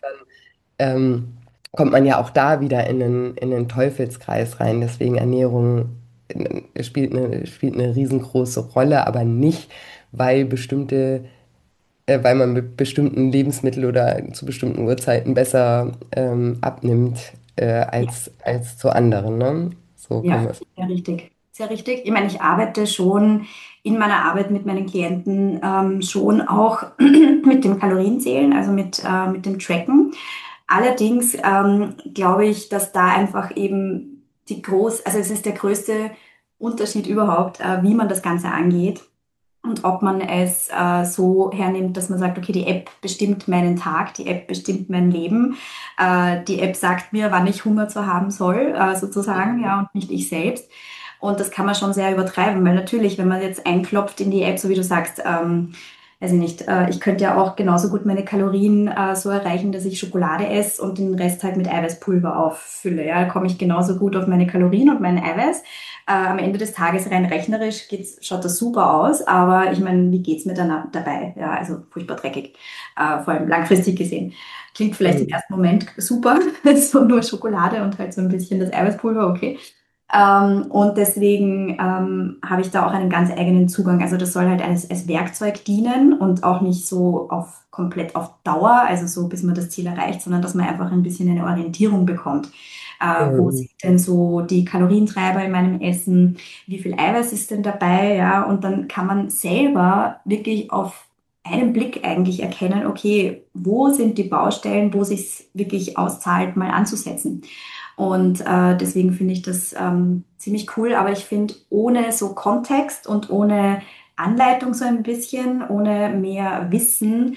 Speaker 3: ähm, kommt man ja auch da wieder in einen, in einen Teufelskreis rein. Deswegen Ernährung äh, spielt eine, spielt eine riesengroße Rolle, aber nicht, weil bestimmte, äh, weil man mit bestimmten Lebensmitteln oder zu bestimmten Uhrzeiten besser ähm, abnimmt äh, als, als zu anderen, ne? So können
Speaker 2: Ja,
Speaker 3: wir es.
Speaker 2: sehr richtig. Sehr richtig. Ich meine, ich arbeite schon in meiner Arbeit mit meinen Klienten ähm, schon auch mit dem Kalorienzählen, also mit, äh, mit dem Tracken. Allerdings ähm, glaube ich, dass da einfach eben die groß, also es ist der größte Unterschied überhaupt, äh, wie man das Ganze angeht. Und ob man es äh, so hernimmt, dass man sagt, okay, die App bestimmt meinen Tag, die App bestimmt mein Leben, äh, die App sagt mir, wann ich Hunger zu haben soll, äh, sozusagen, ja, und nicht ich selbst. Und das kann man schon sehr übertreiben, weil natürlich, wenn man jetzt einklopft in die App, so wie du sagst, ähm, weiß ich nicht, äh, ich könnte ja auch genauso gut meine Kalorien äh, so erreichen, dass ich Schokolade esse und den Rest halt mit Eiweißpulver auffülle. Ja, da komme ich genauso gut auf meine Kalorien und mein Eiweiß. Äh, am Ende des Tages rein rechnerisch geht's, schaut das super aus, aber ich meine, wie geht's mir dann dabei? Ja, also furchtbar dreckig, äh, vor allem langfristig gesehen. Klingt vielleicht im
Speaker 3: Mhm.
Speaker 2: ersten Moment super, so nur Schokolade und halt so ein bisschen das Eiweißpulver, okay. Ähm, und deswegen ähm, habe ich da auch einen ganz eigenen Zugang. Also das soll halt als, als Werkzeug dienen und auch nicht so auf komplett auf Dauer, also so bis man das Ziel erreicht, sondern dass man einfach ein bisschen eine Orientierung bekommt. Äh, wo
Speaker 3: Mhm.
Speaker 2: sind denn so die Kalorientreiber in meinem Essen? Wie viel Eiweiß ist denn dabei? Ja, und dann kann man selber wirklich auf einen Blick eigentlich erkennen, okay, wo sind die Baustellen, wo sich wirklich auszahlt, mal anzusetzen. Und äh, deswegen finde ich das ähm, ziemlich cool, aber ich finde, ohne so Kontext und ohne Anleitung so ein bisschen, ohne mehr Wissen,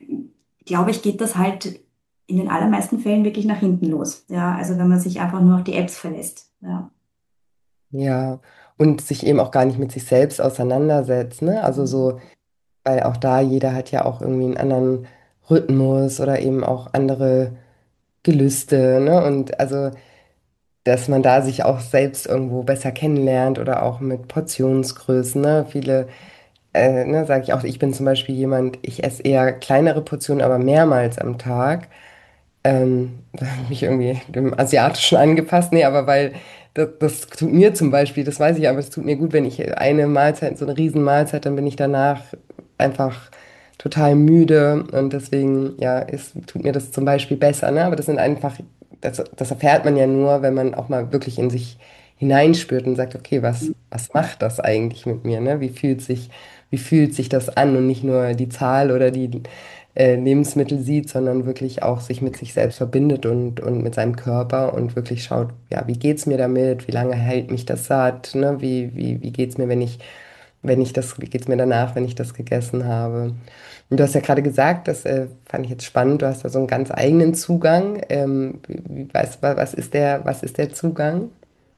Speaker 2: glaube ich, geht das halt in den allermeisten Fällen wirklich nach hinten los. Ja, also wenn man sich einfach nur auf die Apps verlässt. Ja.
Speaker 3: Ja, und sich eben auch gar nicht mit sich selbst auseinandersetzt, ne? Also so. weil auch da jeder hat ja auch irgendwie einen anderen Rhythmus oder eben auch andere Gelüste, ne? Und also, dass man da sich auch selbst irgendwo besser kennenlernt oder auch mit Portionsgrößen, ne? Viele, äh, ne, sage ich auch, ich bin zum Beispiel jemand, ich esse eher kleinere Portionen, aber mehrmals am Tag. Ähm, da habe ich mich irgendwie dem Asiatischen angepasst. Nee, aber weil das, das tut mir zum Beispiel, das weiß ich, aber es tut mir gut, wenn ich eine Mahlzeit, so eine Riesenmahlzeit, dann bin ich danach einfach total müde und deswegen, ja, ist, tut mir das zum Beispiel besser, ne? Aber das sind einfach, das, das erfährt man ja nur, wenn man auch mal wirklich in sich hineinspürt und sagt, okay, was, was macht das eigentlich mit mir, ne? Wie fühlt sich, wie fühlt sich das an und nicht nur die Zahl oder die äh, Lebensmittel sieht, sondern wirklich auch sich mit sich selbst verbindet und, und mit seinem Körper und wirklich schaut, ja, wie geht's mir damit, wie lange hält mich das satt, ne? Wie, wie, wie geht's mir, wenn ich, wenn ich das, wie geht's mir danach, wenn ich das gegessen habe? Und du hast ja gerade gesagt, das äh, fand ich jetzt spannend, du hast da so einen ganz eigenen Zugang. Ähm, wie, wie, was, wa- was ist der, was ist der Zugang?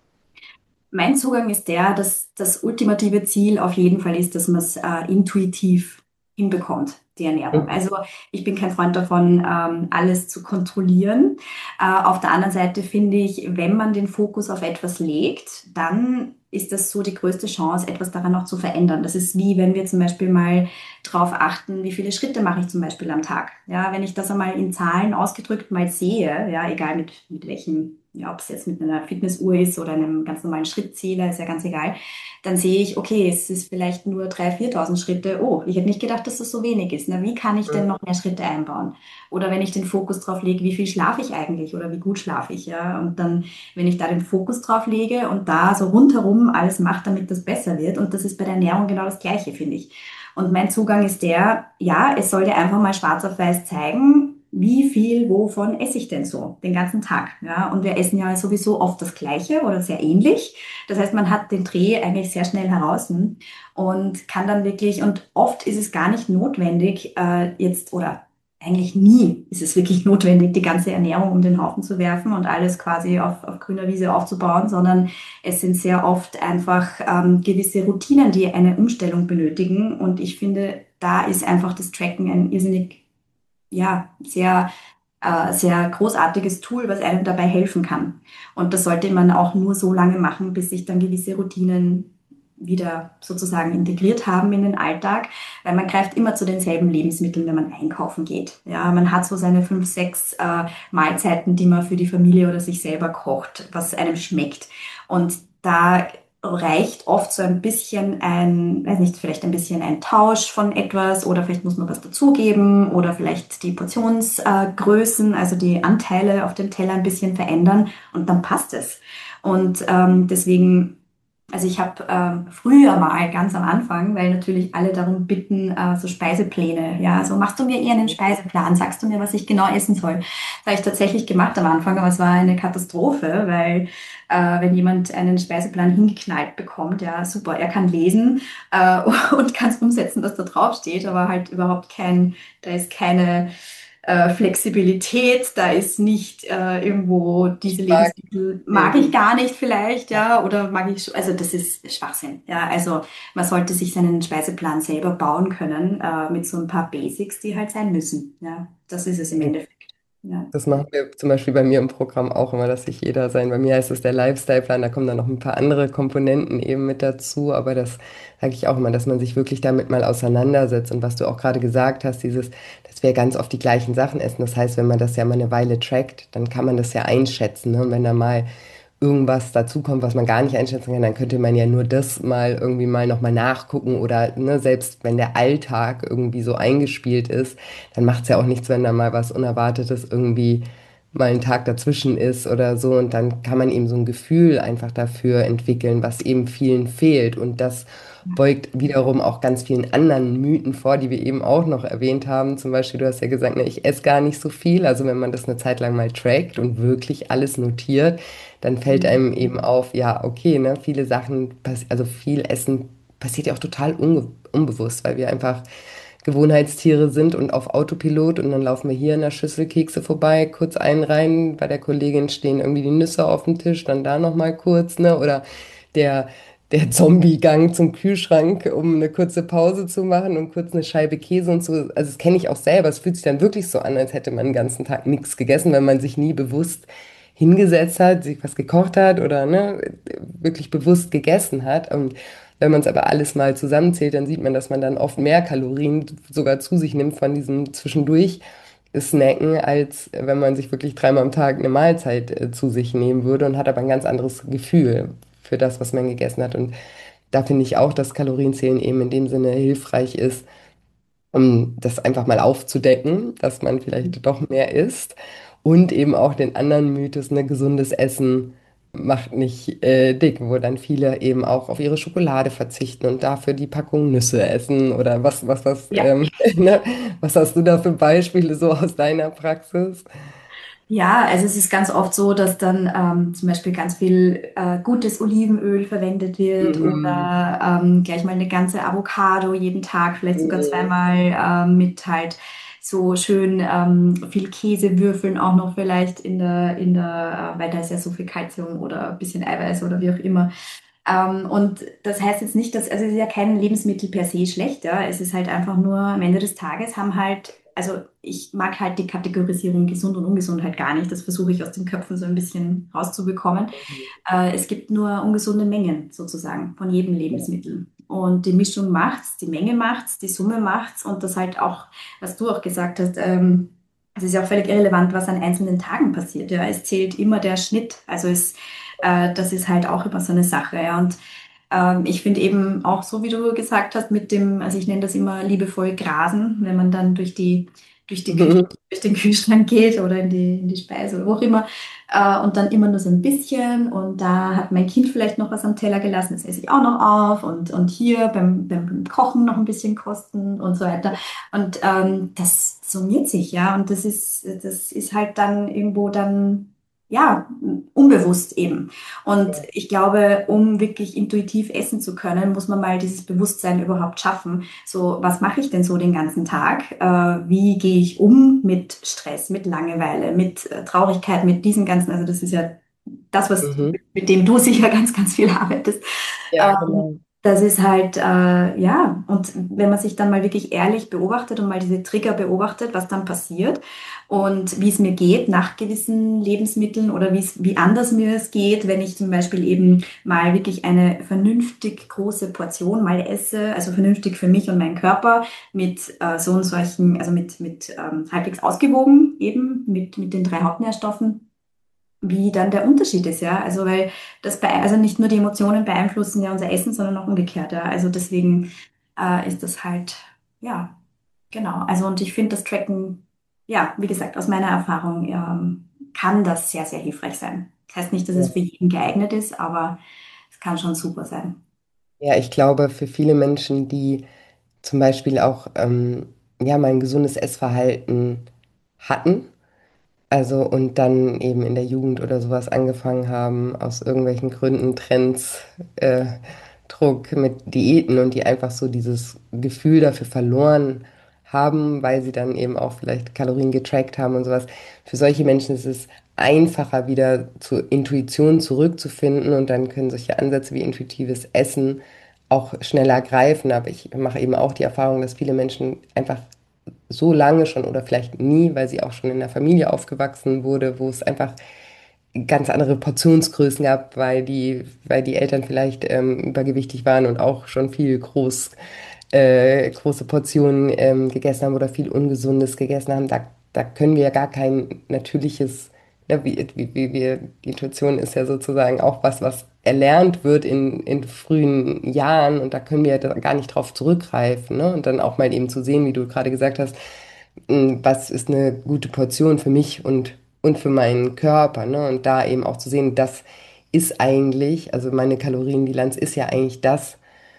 Speaker 2: Mein Zugang ist der, dass das ultimative Ziel auf jeden Fall ist, dass man es äh, intuitiv hinbekommt, die Ernährung.
Speaker 3: Mhm.
Speaker 2: Also ich bin kein Freund davon, ähm, alles zu kontrollieren. Äh, auf der anderen Seite finde ich, wenn man den Fokus auf etwas legt, dann ist das so die größte Chance, etwas daran auch zu verändern. Das ist wie, wenn wir zum Beispiel mal darauf achten, wie viele Schritte mache ich zum Beispiel am Tag. Ja, wenn ich das einmal in Zahlen ausgedrückt mal sehe, ja, egal mit, mit welchem, ja, ob es jetzt mit einer Fitnessuhr ist oder einem ganz normalen Schrittzähler, ist ja ganz egal, dann sehe ich, okay, es ist vielleicht nur dreitausend, viertausend Schritte. Oh, ich hätte nicht gedacht, dass das so wenig ist. Na, wie kann ich denn noch mehr Schritte einbauen? Oder wenn ich den Fokus drauf lege, wie viel schlafe ich eigentlich oder wie gut schlafe ich, ja? Und dann, wenn ich da den Fokus drauf lege und da so rundherum alles mache, damit das besser wird. Und das ist bei der Ernährung genau das Gleiche, finde ich. Und mein Zugang ist der, ja, es soll dir einfach mal schwarz auf weiß zeigen, wie viel wovon esse ich denn so den ganzen Tag. Ja, und wir essen ja sowieso oft das Gleiche oder sehr ähnlich. Das heißt, man hat den Dreh eigentlich sehr schnell heraus und kann dann wirklich, und oft ist es gar nicht notwendig, äh, jetzt oder eigentlich nie ist es wirklich notwendig, die ganze Ernährung um den Haufen zu werfen und alles quasi auf, auf grüner Wiese aufzubauen, sondern es sind sehr oft einfach ähm, gewisse Routinen, die eine Umstellung benötigen. Und ich finde, da ist einfach das Tracken ein irrsinnig, ja, sehr, äh, sehr großartiges Tool, was einem dabei helfen kann. Und das sollte man auch nur so lange machen, bis sich dann gewisse Routinen wieder sozusagen integriert haben in den Alltag, weil man greift immer zu denselben Lebensmitteln, wenn man einkaufen geht. Ja, man hat so seine fünf, sechs äh, Mahlzeiten, die man für die Familie oder sich selber kocht, was einem schmeckt. Und da reicht oft so ein bisschen ein, weiß nicht, vielleicht ein bisschen ein Tausch von etwas oder vielleicht muss man was dazugeben oder vielleicht die Portionsgrößen, also die Anteile auf dem Teller ein bisschen verändern und dann passt es. Und ähm, deswegen, also ich habe ähm, früher mal ganz am Anfang, weil natürlich alle darum bitten, äh, so Speisepläne, ja, so machst du mir eher einen Speiseplan, sagst du mir, was ich genau essen soll. Das habe ich tatsächlich gemacht am Anfang, aber es war eine Katastrophe, weil äh, wenn jemand einen Speiseplan hingeknallt bekommt, ja, super, er kann lesen äh, und kann es umsetzen, was da drauf steht, aber halt überhaupt kein, da ist keine äh, Flexibilität, da ist nicht äh, irgendwo diese
Speaker 3: Frage.
Speaker 2: Lebensmittel mag ich gar nicht vielleicht, ja, oder mag ich, schon- also das ist Schwachsinn, ja, also man sollte sich seinen Speiseplan selber bauen können äh, mit so ein paar Basics, die halt sein müssen, ja, das ist es im Endeffekt, ja.
Speaker 3: Das machen wir zum Beispiel bei mir im Programm auch immer, dass sich jeder sein. Bei mir heißt es der Lifestyle-Plan, da kommen dann noch ein paar andere Komponenten eben mit dazu, aber das sage ich auch immer, dass man sich wirklich damit mal auseinandersetzt. Und was du auch gerade gesagt hast, dieses, dass wir ganz oft die gleichen Sachen essen. Das heißt, wenn man das ja mal eine Weile trackt, dann kann man das ja einschätzen. Ne? Und wenn da mal irgendwas dazukommt, was man gar nicht einschätzen kann, dann könnte man ja nur das mal irgendwie mal nochmal nachgucken oder ne, selbst wenn der Alltag irgendwie so eingespielt ist, dann macht es ja auch nichts, wenn da mal was Unerwartetes irgendwie mal ein Tag dazwischen ist oder so und dann kann man eben so ein Gefühl einfach dafür entwickeln, was eben vielen fehlt und das beugt wiederum auch ganz vielen anderen Mythen vor, die wir eben auch noch erwähnt haben. Zum Beispiel, du hast ja gesagt, ne, ich esse gar nicht so viel. Also wenn man das eine Zeit lang mal trackt und wirklich alles notiert, dann fällt einem eben auf, ja, okay, ne, viele Sachen, pass- also viel Essen passiert ja auch total unge unbewusst, weil wir einfach Gewohnheitstiere sind und auf Autopilot und dann laufen wir hier in der Schüssel Kekse vorbei, kurz einen rein, bei der Kollegin stehen irgendwie die Nüsse auf dem Tisch, dann da nochmal kurz, ne, oder der der Zombie-Gang zum Kühlschrank, um eine kurze Pause zu machen und kurz eine Scheibe Käse und so. Also das kenne ich auch selber. Es fühlt sich dann wirklich so an, als hätte man den ganzen Tag nichts gegessen, wenn man sich nie bewusst hingesetzt hat, sich was gekocht hat oder ne, wirklich bewusst gegessen hat. Und wenn man es aber alles mal zusammenzählt, dann sieht man, dass man dann oft mehr Kalorien sogar zu sich nimmt von diesem zwischendurch snacken, als wenn man sich wirklich dreimal am Tag eine Mahlzeit äh, zu sich nehmen würde und hat aber ein ganz anderes Gefühl für das, was man gegessen hat. Und da finde ich auch, dass Kalorienzählen eben in dem Sinne hilfreich ist, um das einfach mal aufzudecken, dass man vielleicht doch mehr isst. Und eben auch den anderen Mythos, ne, gesundes Essen macht nicht äh, dick, wo dann viele eben auch auf ihre Schokolade verzichten und dafür die Packung Nüsse essen oder was, was, was,
Speaker 2: Ja.
Speaker 3: ähm, ne? Was hast du da für Beispiele so aus deiner Praxis?
Speaker 2: Ja, also es ist ganz oft so, dass dann ähm, zum Beispiel ganz viel äh, gutes Olivenöl verwendet wird
Speaker 3: Mhm.
Speaker 2: oder ähm, gleich mal eine ganze Avocado jeden Tag, vielleicht sogar
Speaker 3: Mhm.
Speaker 2: zweimal ähm, mit halt so schön ähm, viel Käsewürfeln auch noch vielleicht in der, in der, äh, weil da ist ja so viel Kalzium oder ein bisschen Eiweiß oder wie auch immer. Ähm, und das heißt jetzt nicht, dass, also es ist ja kein Lebensmittel per se schlecht, ja. Es ist halt einfach nur am Ende des Tages haben halt, also ich mag halt die Kategorisierung gesund und ungesund halt gar nicht. Das versuche ich aus den Köpfen so ein bisschen rauszubekommen. Äh, es gibt nur ungesunde Mengen sozusagen von jedem Lebensmittel. Und die Mischung macht's, die Menge macht's, die Summe macht's und das halt auch, was du auch gesagt hast, ähm, es ist ja auch völlig irrelevant, was an einzelnen Tagen passiert. Ja, es zählt immer der Schnitt. Also es, äh, das ist halt auch immer so eine Sache. Ja. Und ähm, ich finde eben auch so, wie du gesagt hast, mit dem, also ich nenne das immer liebevoll Grasen, wenn man dann durch die, durch die Küche,
Speaker 3: Mhm.
Speaker 2: durch den Kühlschrank geht oder in die, in die Speise oder wo auch immer. Äh, und dann immer nur so ein bisschen. Und da hat mein Kind vielleicht noch was am Teller gelassen, das esse ich auch noch auf. Und, und hier beim, beim Kochen noch ein bisschen kosten und so weiter. Und ähm, das summiert sich, ja. Und das ist, das ist halt dann irgendwo dann, ja, unbewusst eben. Und ich glaube, um wirklich intuitiv essen zu können, muss man mal dieses Bewusstsein überhaupt schaffen. So, was mache ich denn so den ganzen Tag? Äh, wie gehe ich um mit Stress, mit Langeweile, mit äh, Traurigkeit, mit diesen ganzen, also das ist ja das, was,
Speaker 3: Mhm.
Speaker 2: mit dem du sicher ganz, ganz viel arbeitest.
Speaker 3: Ja,
Speaker 2: Ähm,
Speaker 3: genau.
Speaker 2: Das ist halt, äh, ja, und wenn man sich dann mal wirklich ehrlich beobachtet und mal diese Trigger beobachtet, was dann passiert und wie es mir geht nach gewissen Lebensmitteln oder wie es, wie anders mir es geht, wenn ich zum Beispiel eben mal wirklich eine vernünftig große Portion mal esse, also vernünftig für mich und meinen Körper mit äh, so und solchen, also mit, mit ähm, halbwegs ausgewogen eben, mit, mit den drei Hauptnährstoffen, wie dann der Unterschied ist, ja. Also weil das bei, also nicht nur die Emotionen beeinflussen ja unser Essen, sondern auch umgekehrt, ja. Also deswegen äh, ist das halt, ja, genau. Also und ich finde das Tracken, ja, wie gesagt, aus meiner Erfahrung ähm, kann das sehr, sehr hilfreich sein. Das heißt nicht, dass es
Speaker 3: Ja.
Speaker 2: für jeden geeignet ist, aber es kann schon super sein.
Speaker 3: Ja, ich glaube, für viele Menschen, die zum Beispiel auch ähm, ja, mal ein gesundes Essverhalten hatten, also und dann eben in der Jugend oder sowas angefangen haben, aus irgendwelchen Gründen, Trends, äh, Druck mit Diäten und die einfach so dieses Gefühl dafür verloren haben, weil sie dann eben auch vielleicht Kalorien getrackt haben und sowas. Für solche Menschen ist es einfacher, wieder zur Intuition zurückzufinden und dann können solche Ansätze wie intuitives Essen auch schneller greifen. Aber ich mache eben auch die Erfahrung, dass viele Menschen einfach so lange schon oder vielleicht nie, weil sie auch schon in der Familie aufgewachsen wurde, wo es einfach ganz andere Portionsgrößen gab, weil die, weil die Eltern vielleicht ähm, übergewichtig waren und auch schon viel groß, äh, große Portionen ähm, gegessen haben oder viel Ungesundes gegessen haben. Da, da können wir ja gar kein natürliches, ne, wie, wie, wie wir, die Intuition ist ja sozusagen auch was, was erlernt wird in, in frühen Jahren und da können wir ja da gar nicht drauf zurückgreifen. Ne? Und dann auch mal eben zu sehen, wie du gerade gesagt hast, mh, was ist eine gute Portion für mich und, und für meinen Körper, ne? Und da eben auch zu sehen, das ist eigentlich, also meine Kalorienbilanz ist ja eigentlich das,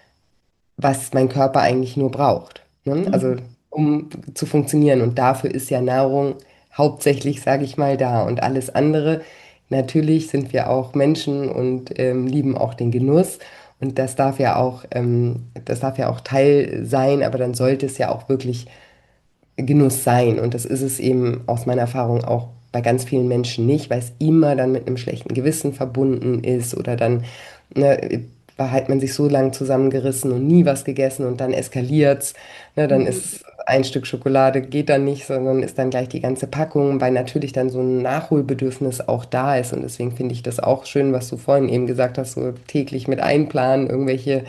Speaker 3: was mein Körper eigentlich nur braucht, ne? Also
Speaker 2: Mhm.
Speaker 3: um zu funktionieren. Und dafür ist ja Nahrung hauptsächlich, sage ich mal, da. Und alles andere, natürlich sind wir auch Menschen und ähm, lieben auch den Genuss. Und das darf ja auch, ähm, das darf ja auch Teil sein, aber dann sollte es ja auch wirklich Genuss sein. Und das ist es eben aus meiner Erfahrung auch bei ganz vielen Menschen nicht, weil es immer dann mit einem schlechten Gewissen verbunden ist oder dann, ne, hat man sich so lange zusammengerissen und nie was gegessen und dann eskaliert's. Ne, dann
Speaker 2: Mhm.
Speaker 3: ist ein Stück Schokolade geht dann nicht, sondern ist dann gleich die ganze Packung, weil natürlich dann so ein Nachholbedürfnis auch da ist. Und deswegen finde ich das auch schön, was du vorhin eben gesagt hast, so täglich mit einplanen, irgendwelche,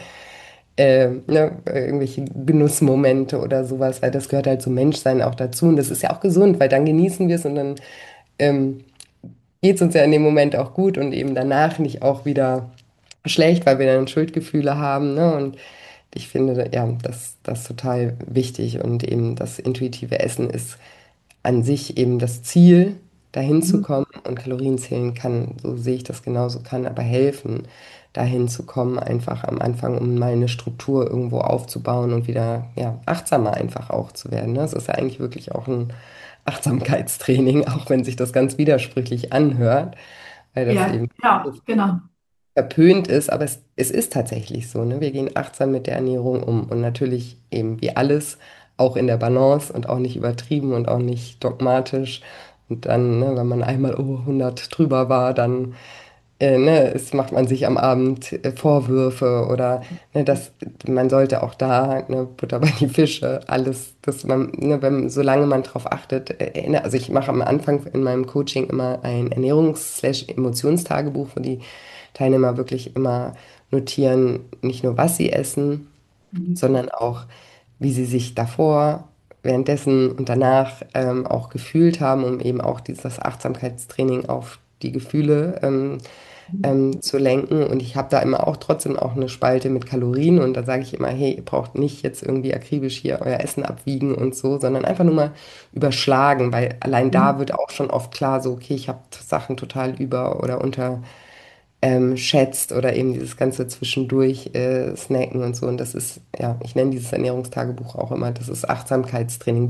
Speaker 3: äh, ne, irgendwelche Genussmomente oder sowas, weil das gehört halt zum Menschsein auch dazu. Und das ist ja auch gesund, weil dann genießen wir es und dann ähm, geht es uns ja in dem Moment auch gut und eben danach nicht auch wieder schlecht, weil wir dann Schuldgefühle haben, ne? Und ich finde, ja, das, das ist total wichtig und eben das intuitive Essen ist an sich eben das Ziel, dahin zu
Speaker 2: Mhm.
Speaker 3: kommen und Kalorien zählen kann, so sehe ich das genauso, kann aber helfen, dahin zu kommen, einfach am Anfang, um mal eine Struktur irgendwo aufzubauen und wieder, ja, achtsamer einfach auch zu werden. Ne? Das ist ja eigentlich wirklich auch ein Achtsamkeitstraining, auch wenn sich das ganz widersprüchlich anhört, weil das
Speaker 2: Ja,
Speaker 3: eben
Speaker 2: genau, genau.
Speaker 3: verpönt ist, aber es, es ist tatsächlich so, ne? Wir gehen achtsam mit der Ernährung um und natürlich eben wie alles, auch in der Balance und auch nicht übertrieben und auch nicht dogmatisch. Und dann, ne, wenn man einmal oh, hundert drüber war, dann äh, ne, es macht man sich am Abend äh, Vorwürfe oder ne, das, man sollte auch da, ne, Butter bei die Fische, alles, dass man, ne, wenn, solange man drauf achtet, äh, erinnert- also ich mache am Anfang in meinem Coaching immer ein Ernährungs-Emotionstagebuch, wo die Teilnehmer wirklich immer notieren, nicht nur was sie essen,
Speaker 2: Mhm.
Speaker 3: sondern auch, wie sie sich davor, währenddessen und danach ähm, auch gefühlt haben, um eben auch dieses Achtsamkeitstraining auf die Gefühle ähm, ähm, zu lenken. Und ich habe da immer auch trotzdem auch eine Spalte mit Kalorien und da sage ich immer, hey, ihr braucht nicht jetzt irgendwie akribisch hier euer Essen abwiegen und so, sondern einfach nur mal überschlagen, weil allein da
Speaker 2: Mhm.
Speaker 3: wird auch schon oft klar, so, okay, ich habe Sachen total über oder unter ähm, schätzt oder eben dieses ganze zwischendurch äh, snacken und so. Und das ist, ja, ich nenne dieses Ernährungstagebuch auch immer, das ist Achtsamkeitstraining,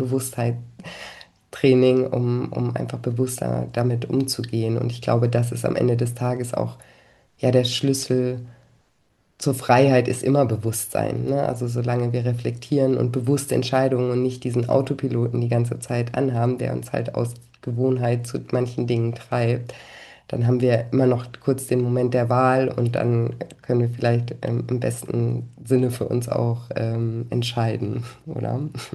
Speaker 3: Bewusstheitstraining, um, um einfach bewusster damit umzugehen. Und ich glaube, das ist am Ende des Tages auch, ja, der Schlüssel zur Freiheit ist immer Bewusstsein. Ne? Also solange wir reflektieren und bewusste Entscheidungen und nicht diesen Autopiloten die ganze Zeit anhaben, der uns halt aus Gewohnheit zu manchen Dingen treibt, dann haben wir immer noch kurz den Moment der Wahl und dann können wir vielleicht ähm, im besten Sinne für uns auch ähm, entscheiden, oder?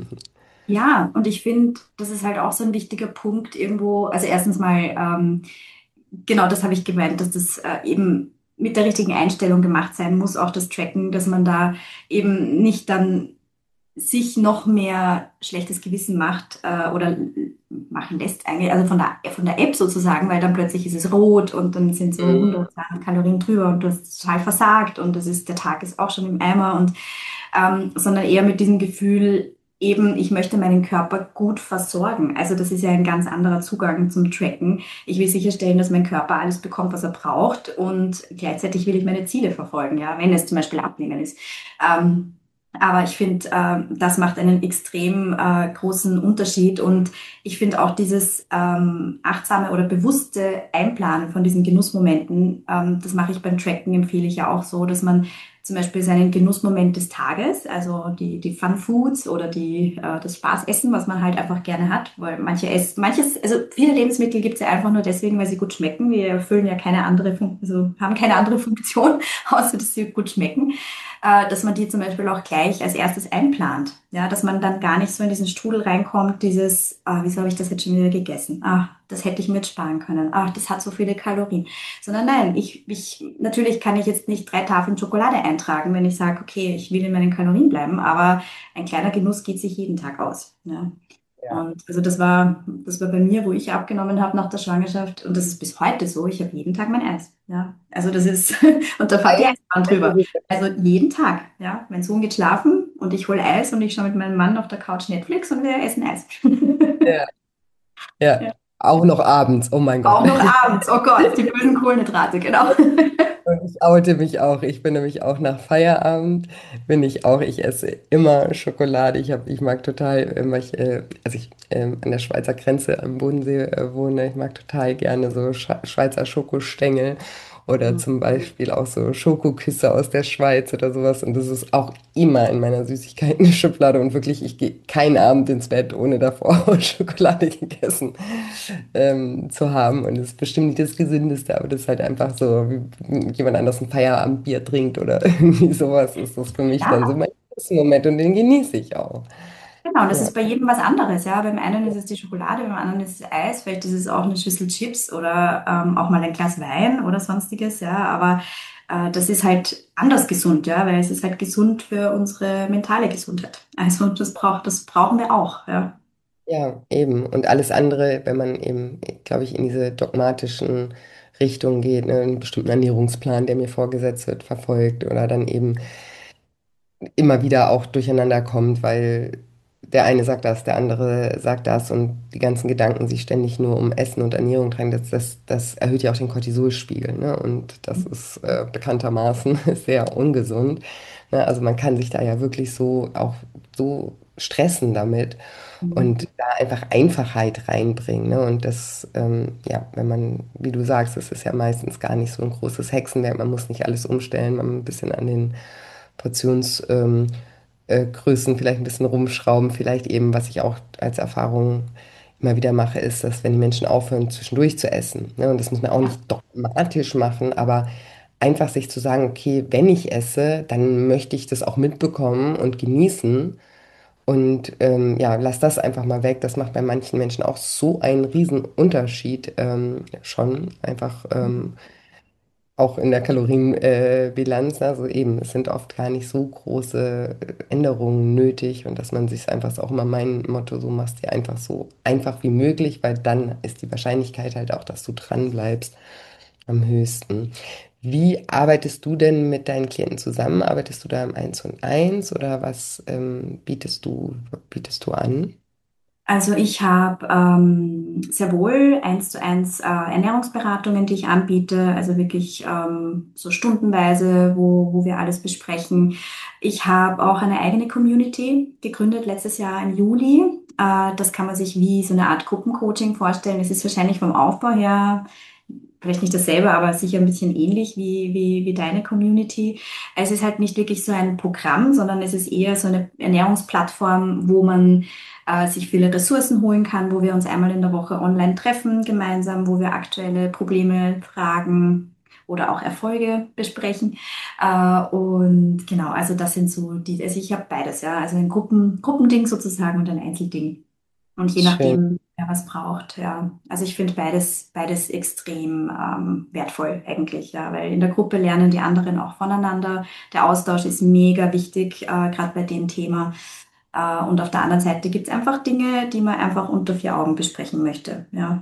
Speaker 2: Ja, und ich finde, das ist halt auch so ein wichtiger Punkt irgendwo. Also erstens mal, ähm, genau das habe ich gemeint, dass das äh, eben mit der richtigen Einstellung gemacht sein muss, auch das Tracken, dass man da eben nicht dann sich noch mehr schlechtes Gewissen macht äh, oder machen lässt eigentlich, also von der, von der App sozusagen, weil dann plötzlich ist es rot und dann sind so
Speaker 3: Mhm.
Speaker 2: hundert Kalorien drüber und du hast total versagt und das ist, der Tag ist auch schon im Eimer und ähm, sondern eher mit diesem Gefühl, eben, ich möchte meinen Körper gut versorgen. Also das ist ja ein ganz anderer Zugang zum Tracken. Ich will sicherstellen, dass mein Körper alles bekommt, was er braucht und gleichzeitig will ich meine Ziele verfolgen, ja, wenn es zum Beispiel Abnehmen ist. Ähm, aber ich finde, äh, das macht einen extrem äh, großen Unterschied und ich finde auch dieses ähm, achtsame oder bewusste Einplanen von diesen Genussmomenten, ähm, das mache ich beim Tracken, empfehle ich ja auch so, dass man zum Beispiel seinen Genussmoment des Tages, also die, die Fun Foods oder die, äh, das Spaßessen, was man halt einfach gerne hat, weil manche essen, manches, also viele Lebensmittel gibt es ja einfach nur deswegen, weil sie gut schmecken. Wir erfüllen ja keine andere Funktion, also haben keine andere Funktion, außer dass sie gut schmecken, äh, dass man die zum Beispiel auch gleich als erstes einplant. Ja, dass man dann gar nicht so in diesen Strudel reinkommt, dieses, ah, wieso habe ich das jetzt schon wieder gegessen? Ah, das hätte ich mitsparen können. Ah, das hat so viele Kalorien. Sondern nein, ich, ich, natürlich kann ich jetzt nicht drei Tafeln Schokolade eintragen, wenn ich sage, okay, ich will in meinen Kalorien bleiben, aber ein kleiner Genuss geht sich jeden Tag aus. Ja.
Speaker 3: Ja.
Speaker 2: Und also das war, das war bei mir, wo ich abgenommen habe nach der Schwangerschaft. Und das ist bis heute so. Ich habe jeden Tag mein Eis. Ja. Also das ist, und da fährt die
Speaker 3: Eis?
Speaker 2: Eisbahn drüber. Also jeden Tag. Ja. Mein Sohn geht schlafen und ich hole Eis und ich schaue mit meinem Mann auf der Couch Netflix und wir essen Eis.
Speaker 3: Ja, ja.
Speaker 2: Ja.
Speaker 3: Auch noch abends, oh mein Gott.
Speaker 2: Auch noch abends. Oh Gott, die bösen Kohlenhydrate, genau.
Speaker 3: Und ich oute mich auch. Ich bin nämlich auch nach Feierabend, bin ich auch, ich esse immer Schokolade. Ich hab, ich mag total, ähm, weil ich, äh, also ich ähm, an der Schweizer Grenze am Bodensee äh, wohne, ich mag total gerne so Sch Schweizer Schokostängel. oder zum Beispiel auch so Schokoküsse aus der Schweiz oder sowas. Und das ist auch immer in meiner Süßigkeiten-Schublade. Und wirklich, ich gehe keinen Abend ins Bett, ohne davor auch Schokolade gegessen ähm, zu haben. Und das ist bestimmt nicht das Gesündeste, aber das ist halt einfach so, wie jemand anders ein Feierabendbier trinkt oder irgendwie sowas, ist das für mich dann so
Speaker 2: Ja,
Speaker 3: mein Moment und den genieße ich auch.
Speaker 2: genau, und das
Speaker 3: Ja.
Speaker 2: ist bei jedem was anderes, ja. Beim einen ist es die Schokolade, beim anderen ist es Eis, vielleicht ist es auch eine Schüssel Chips oder ähm, auch mal ein Glas Wein oder sonstiges, ja. Aber äh, das ist halt anders gesund, ja, weil es ist halt gesund für unsere mentale Gesundheit. Also das braucht, das brauchen wir auch, ja.
Speaker 3: Ja, eben. Und alles andere, wenn man eben, glaube ich, in diese dogmatischen Richtungen geht, ne, einen bestimmten Ernährungsplan, der mir vorgesetzt wird, verfolgt oder dann eben immer wieder auch durcheinander kommt, weil der eine sagt das, der andere sagt das und die ganzen Gedanken sich ständig nur um Essen und Ernährung drehen, das, das, das erhöht ja auch den Cortisolspiegel, ne? Und das ist äh, bekanntermaßen sehr ungesund. Ne? Also man kann sich da ja wirklich so auch so stressen damit und da einfach Einfachheit reinbringen. Ne? Und das, ähm, ja, wenn man, wie du sagst, es ist ja meistens gar nicht so ein großes Hexenwerk, man muss nicht alles umstellen, man ein bisschen an den Portionsgrößen ähm, äh, Größen vielleicht ein bisschen rumschrauben. Vielleicht eben, was ich auch als Erfahrung immer wieder mache, ist, dass wenn die Menschen aufhören, zwischendurch zu essen, ne, und das muss man auch nicht dogmatisch machen, aber einfach sich zu sagen, okay, wenn ich esse, dann möchte ich das auch mitbekommen und genießen. Und ähm, ja, lass das einfach mal weg. Das macht bei manchen Menschen auch so einen riesen Unterschied ähm, schon. Einfach ähm, auch in der Kalorienbilanz, äh, Bilanz, also eben, es sind oft gar nicht so große äh, Änderungen nötig und dass man sich einfach, ist auch immer mein Motto, so machst dir einfach so einfach wie möglich, weil dann ist die Wahrscheinlichkeit halt auch, dass du dran bleibst, am höchsten. Wie arbeitest du denn mit deinen Klienten zusammen? Arbeitest du da im Eins und Eins oder was ähm, bietest du, bietest du an?
Speaker 2: Also ich habe ähm, sehr wohl eins zu eins äh, Ernährungsberatungen, die ich anbiete, also wirklich ähm, so stundenweise, wo, wo wir alles besprechen. Ich habe auch eine eigene Community gegründet letztes Jahr im Juli. Äh, das kann man sich wie so eine Art Gruppencoaching vorstellen. Es ist wahrscheinlich vom Aufbau her vielleicht nicht dasselbe, aber sicher ein bisschen ähnlich wie, wie, wie deine Community. Es ist halt nicht wirklich so ein Programm, sondern es ist eher so eine Ernährungsplattform, wo man äh, sich viele Ressourcen holen kann, wo wir uns einmal in der Woche online treffen gemeinsam, wo wir aktuelle Probleme, Fragen oder auch Erfolge besprechen. Äh, und genau, also das sind so die, also ich habe beides, ja, also ein Gruppen, Gruppending sozusagen und ein Einzelding. Und je
Speaker 3: Schön.
Speaker 2: nachdem, wer was braucht, ja. Also ich finde beides, beides extrem ähm, wertvoll eigentlich, ja, weil in der Gruppe lernen die anderen auch voneinander. Der Austausch ist mega wichtig, äh, gerade bei dem Thema. Äh, und auf der anderen Seite gibt es einfach Dinge, die man einfach unter vier Augen besprechen möchte, ja.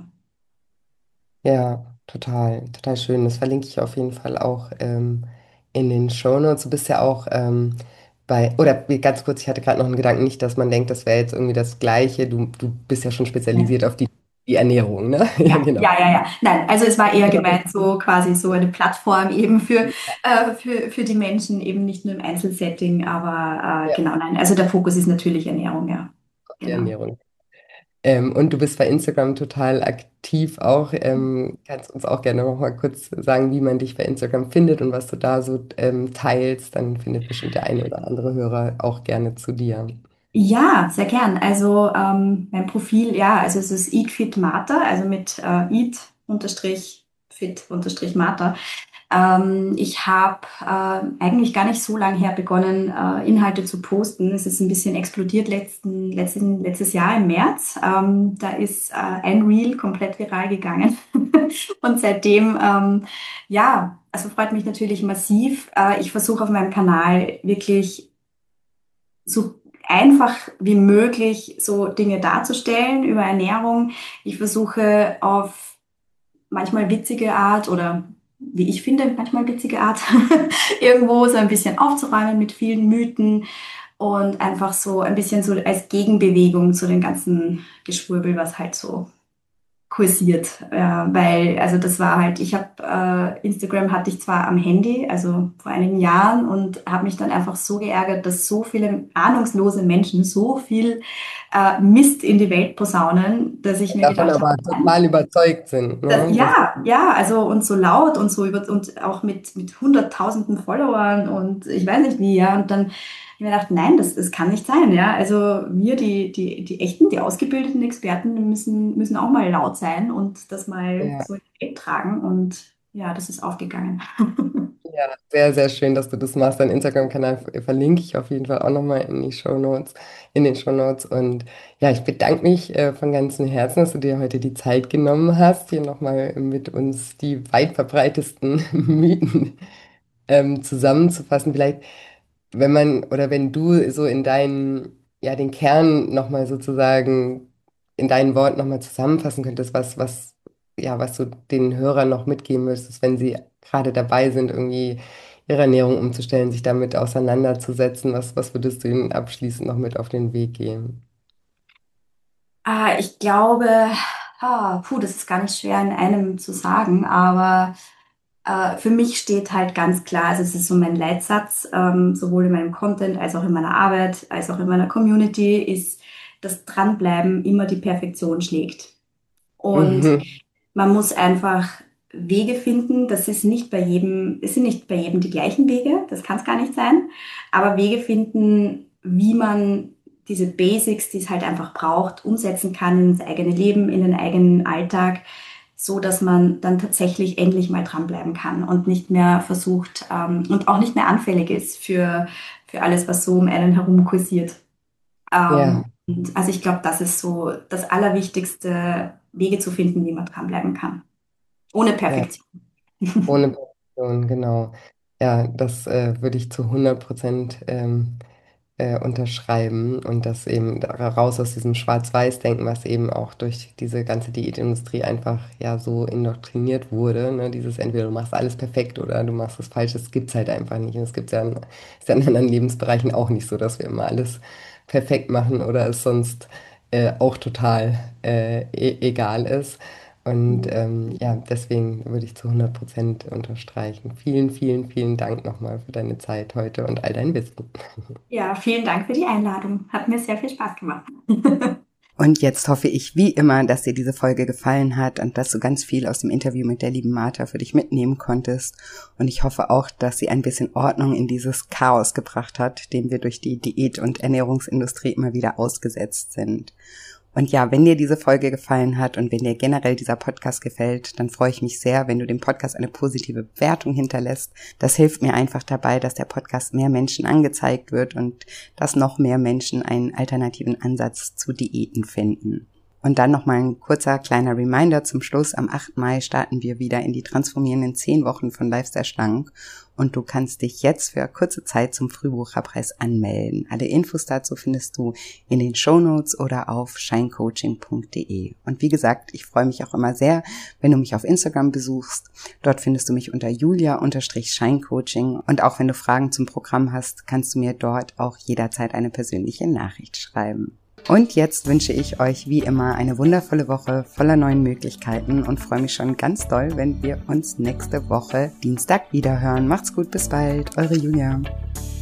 Speaker 3: Ja, total, total schön. Das verlinke ich auf jeden Fall auch ähm, in den Shownotes. Du bist ja auch ähm, bei, oder ganz kurz, ich hatte gerade noch einen Gedanken, nicht, dass man denkt, das wäre jetzt irgendwie das Gleiche. Du, du bist ja schon spezialisiert auf die, die Ernährung, ne? Ja,
Speaker 2: Ja,
Speaker 3: genau.
Speaker 2: ja, ja, ja. Nein, also es war eher gemeint, so quasi so eine Plattform eben für, äh, für, für die Menschen, eben nicht nur im Einzelsetting, aber äh,
Speaker 3: Ja,
Speaker 2: genau, nein. Also der Fokus ist natürlich Ernährung, ja.
Speaker 3: auf die
Speaker 2: Genau.
Speaker 3: Ernährung. Ähm, und du bist bei Instagram total aktiv auch. Ähm, kannst uns auch gerne noch mal kurz sagen, wie man dich bei Instagram findet und was du da so ähm, teilst. Dann findet bestimmt der eine oder andere Hörer auch gerne zu dir.
Speaker 2: Ja, sehr gern. Also ähm, mein Profil, ja, also es ist Eat Fit Martha, also mit äh, Eat unterstrich Fit unterstrich Martha. Ähm, ich habe äh, eigentlich gar nicht so lange her begonnen, äh, Inhalte zu posten. Es ist ein bisschen explodiert letzten, letzten, letztes Jahr im März. Ähm, da ist äh, ein Reel komplett viral gegangen. Und seitdem, ähm, ja, also freut mich natürlich massiv. Äh, ich versuche auf meinem Kanal wirklich so einfach wie möglich so Dinge darzustellen über Ernährung. Ich versuche auf manchmal witzige Art oder wie ich finde, manchmal witzige Art, irgendwo so ein bisschen aufzuräumen mit vielen Mythen und einfach so ein bisschen so als Gegenbewegung zu dem ganzen Geschwurbel, was halt so kursiert, äh, weil, also das war halt, ich habe, äh, Instagram hatte ich zwar am Handy, also vor einigen Jahren und habe mich dann einfach so geärgert, dass so viele ahnungslose Menschen so viel äh, Mist in die Welt posaunen, dass ich mir
Speaker 3: Davon
Speaker 2: gedacht habe,
Speaker 3: aber total überzeugt sind.
Speaker 2: das,
Speaker 3: Ne? Das,
Speaker 2: ja, ja, also und so laut und so über und auch mit mit hunderttausenden Followern und ich weiß nicht wie, ja, und dann hab ich mir gedacht, nein, das, das kann nicht sein, ja. Also wir, die, die, die echten, die ausgebildeten Experten müssen, müssen auch mal laut sein und das mal
Speaker 3: ja.
Speaker 2: so in die Welt tragen und ja, das ist aufgegangen.
Speaker 3: Ja, sehr, sehr schön, dass du das machst. Deinen Instagram-Kanal ver- verlinke ich auf jeden Fall auch nochmal in die Shownotes, in den Shownotes. Und ja, ich bedanke mich äh, von ganzem Herzen, dass du dir heute die Zeit genommen hast, hier nochmal mit uns die weit verbreitesten Mythen ähm, zusammenzufassen. Vielleicht, wenn man oder wenn du so in deinen, ja, den Kern nochmal sozusagen in deinen Worten nochmal zusammenfassen könntest, was, was, ja, was du den Hörern noch mitgeben müsstest, wenn sie gerade dabei sind, irgendwie ihre Ernährung umzustellen, sich damit auseinanderzusetzen, was, was würdest du ihnen abschließend noch mit auf den Weg geben?
Speaker 2: Ah, ich glaube, ah, puh, das ist gar nicht schwer in einem zu sagen, aber Äh, für mich steht halt ganz klar, also es ist so mein Leitsatz, ähm, sowohl in meinem Content als auch in meiner Arbeit, als auch in meiner Community, ist, dass Dranbleiben immer die Perfektion schlägt. Und
Speaker 3: Mhm.
Speaker 2: man muss einfach Wege finden. Das ist nicht bei jedem, es sind nicht bei jedem die gleichen Wege, das kann es gar nicht sein, aber Wege finden, wie man diese Basics, die es halt einfach braucht, umsetzen kann ins eigene Leben, in den eigenen Alltag, so dass man dann tatsächlich endlich mal dranbleiben kann und nicht mehr versucht ähm, und auch nicht mehr anfällig ist für, für alles, was so um einen herum kursiert. Ähm,
Speaker 3: Ja,
Speaker 2: und also ich glaube, das ist so das Allerwichtigste, Wege zu finden, wie man dranbleiben kann. Ohne
Speaker 3: ja,
Speaker 2: Perfektion.
Speaker 3: ohne Perfektion, genau. Ja, das äh, würde ich zu hundert Prozent ähm, äh, unterschreiben und das eben da- raus aus diesem Schwarz-Weiß-Denken, was eben auch durch diese ganze Diätindustrie einfach ja so indoktriniert wurde. Ne? Dieses entweder du machst alles perfekt oder du machst es falsch, das gibt es halt einfach nicht. Und es gibt ja in, ist ja in anderen Lebensbereichen auch nicht so, dass wir immer alles perfekt machen oder es sonst äh, auch total äh, e egal ist. Und ähm, ja, deswegen würde ich zu hundert Prozent unterstreichen. Vielen, vielen, vielen Dank nochmal für deine Zeit heute und all dein Wissen.
Speaker 2: Ja, vielen Dank für die Einladung. Hat mir sehr viel Spaß gemacht.
Speaker 1: Und jetzt hoffe ich wie immer, dass dir diese Folge gefallen hat und dass du ganz viel aus dem Interview mit der lieben Martha für dich mitnehmen konntest. Und ich hoffe auch, dass sie ein bisschen Ordnung in dieses Chaos gebracht hat, dem wir durch die Diät- und Ernährungsindustrie immer wieder ausgesetzt sind. Und ja, wenn dir diese Folge gefallen hat und wenn dir generell dieser Podcast gefällt, dann freue ich mich sehr, wenn du dem Podcast eine positive Bewertung hinterlässt. Das hilft mir einfach dabei, dass der Podcast mehr Menschen angezeigt wird und dass noch mehr Menschen einen alternativen Ansatz zu Diäten finden. Und dann nochmal ein kurzer kleiner Reminder zum Schluss. Am achten Mai starten wir wieder in die transformierenden zehn Wochen von Lifestyle Schlank und du kannst dich jetzt für kurze Zeit zum Frühbucherpreis anmelden. Alle Infos dazu findest du in den Shownotes oder auf shinecoaching punkt de. Und wie gesagt, ich freue mich auch immer sehr, wenn du mich auf Instagram besuchst. Dort findest du mich unter julia-shinecoaching und auch wenn du Fragen zum Programm hast, kannst du mir dort auch jederzeit eine persönliche Nachricht schreiben. Und jetzt wünsche ich euch wie immer eine wundervolle Woche voller neuen Möglichkeiten und freue mich schon ganz doll, wenn wir uns nächste Woche Dienstag wiederhören. Macht's gut, bis bald, eure Julia.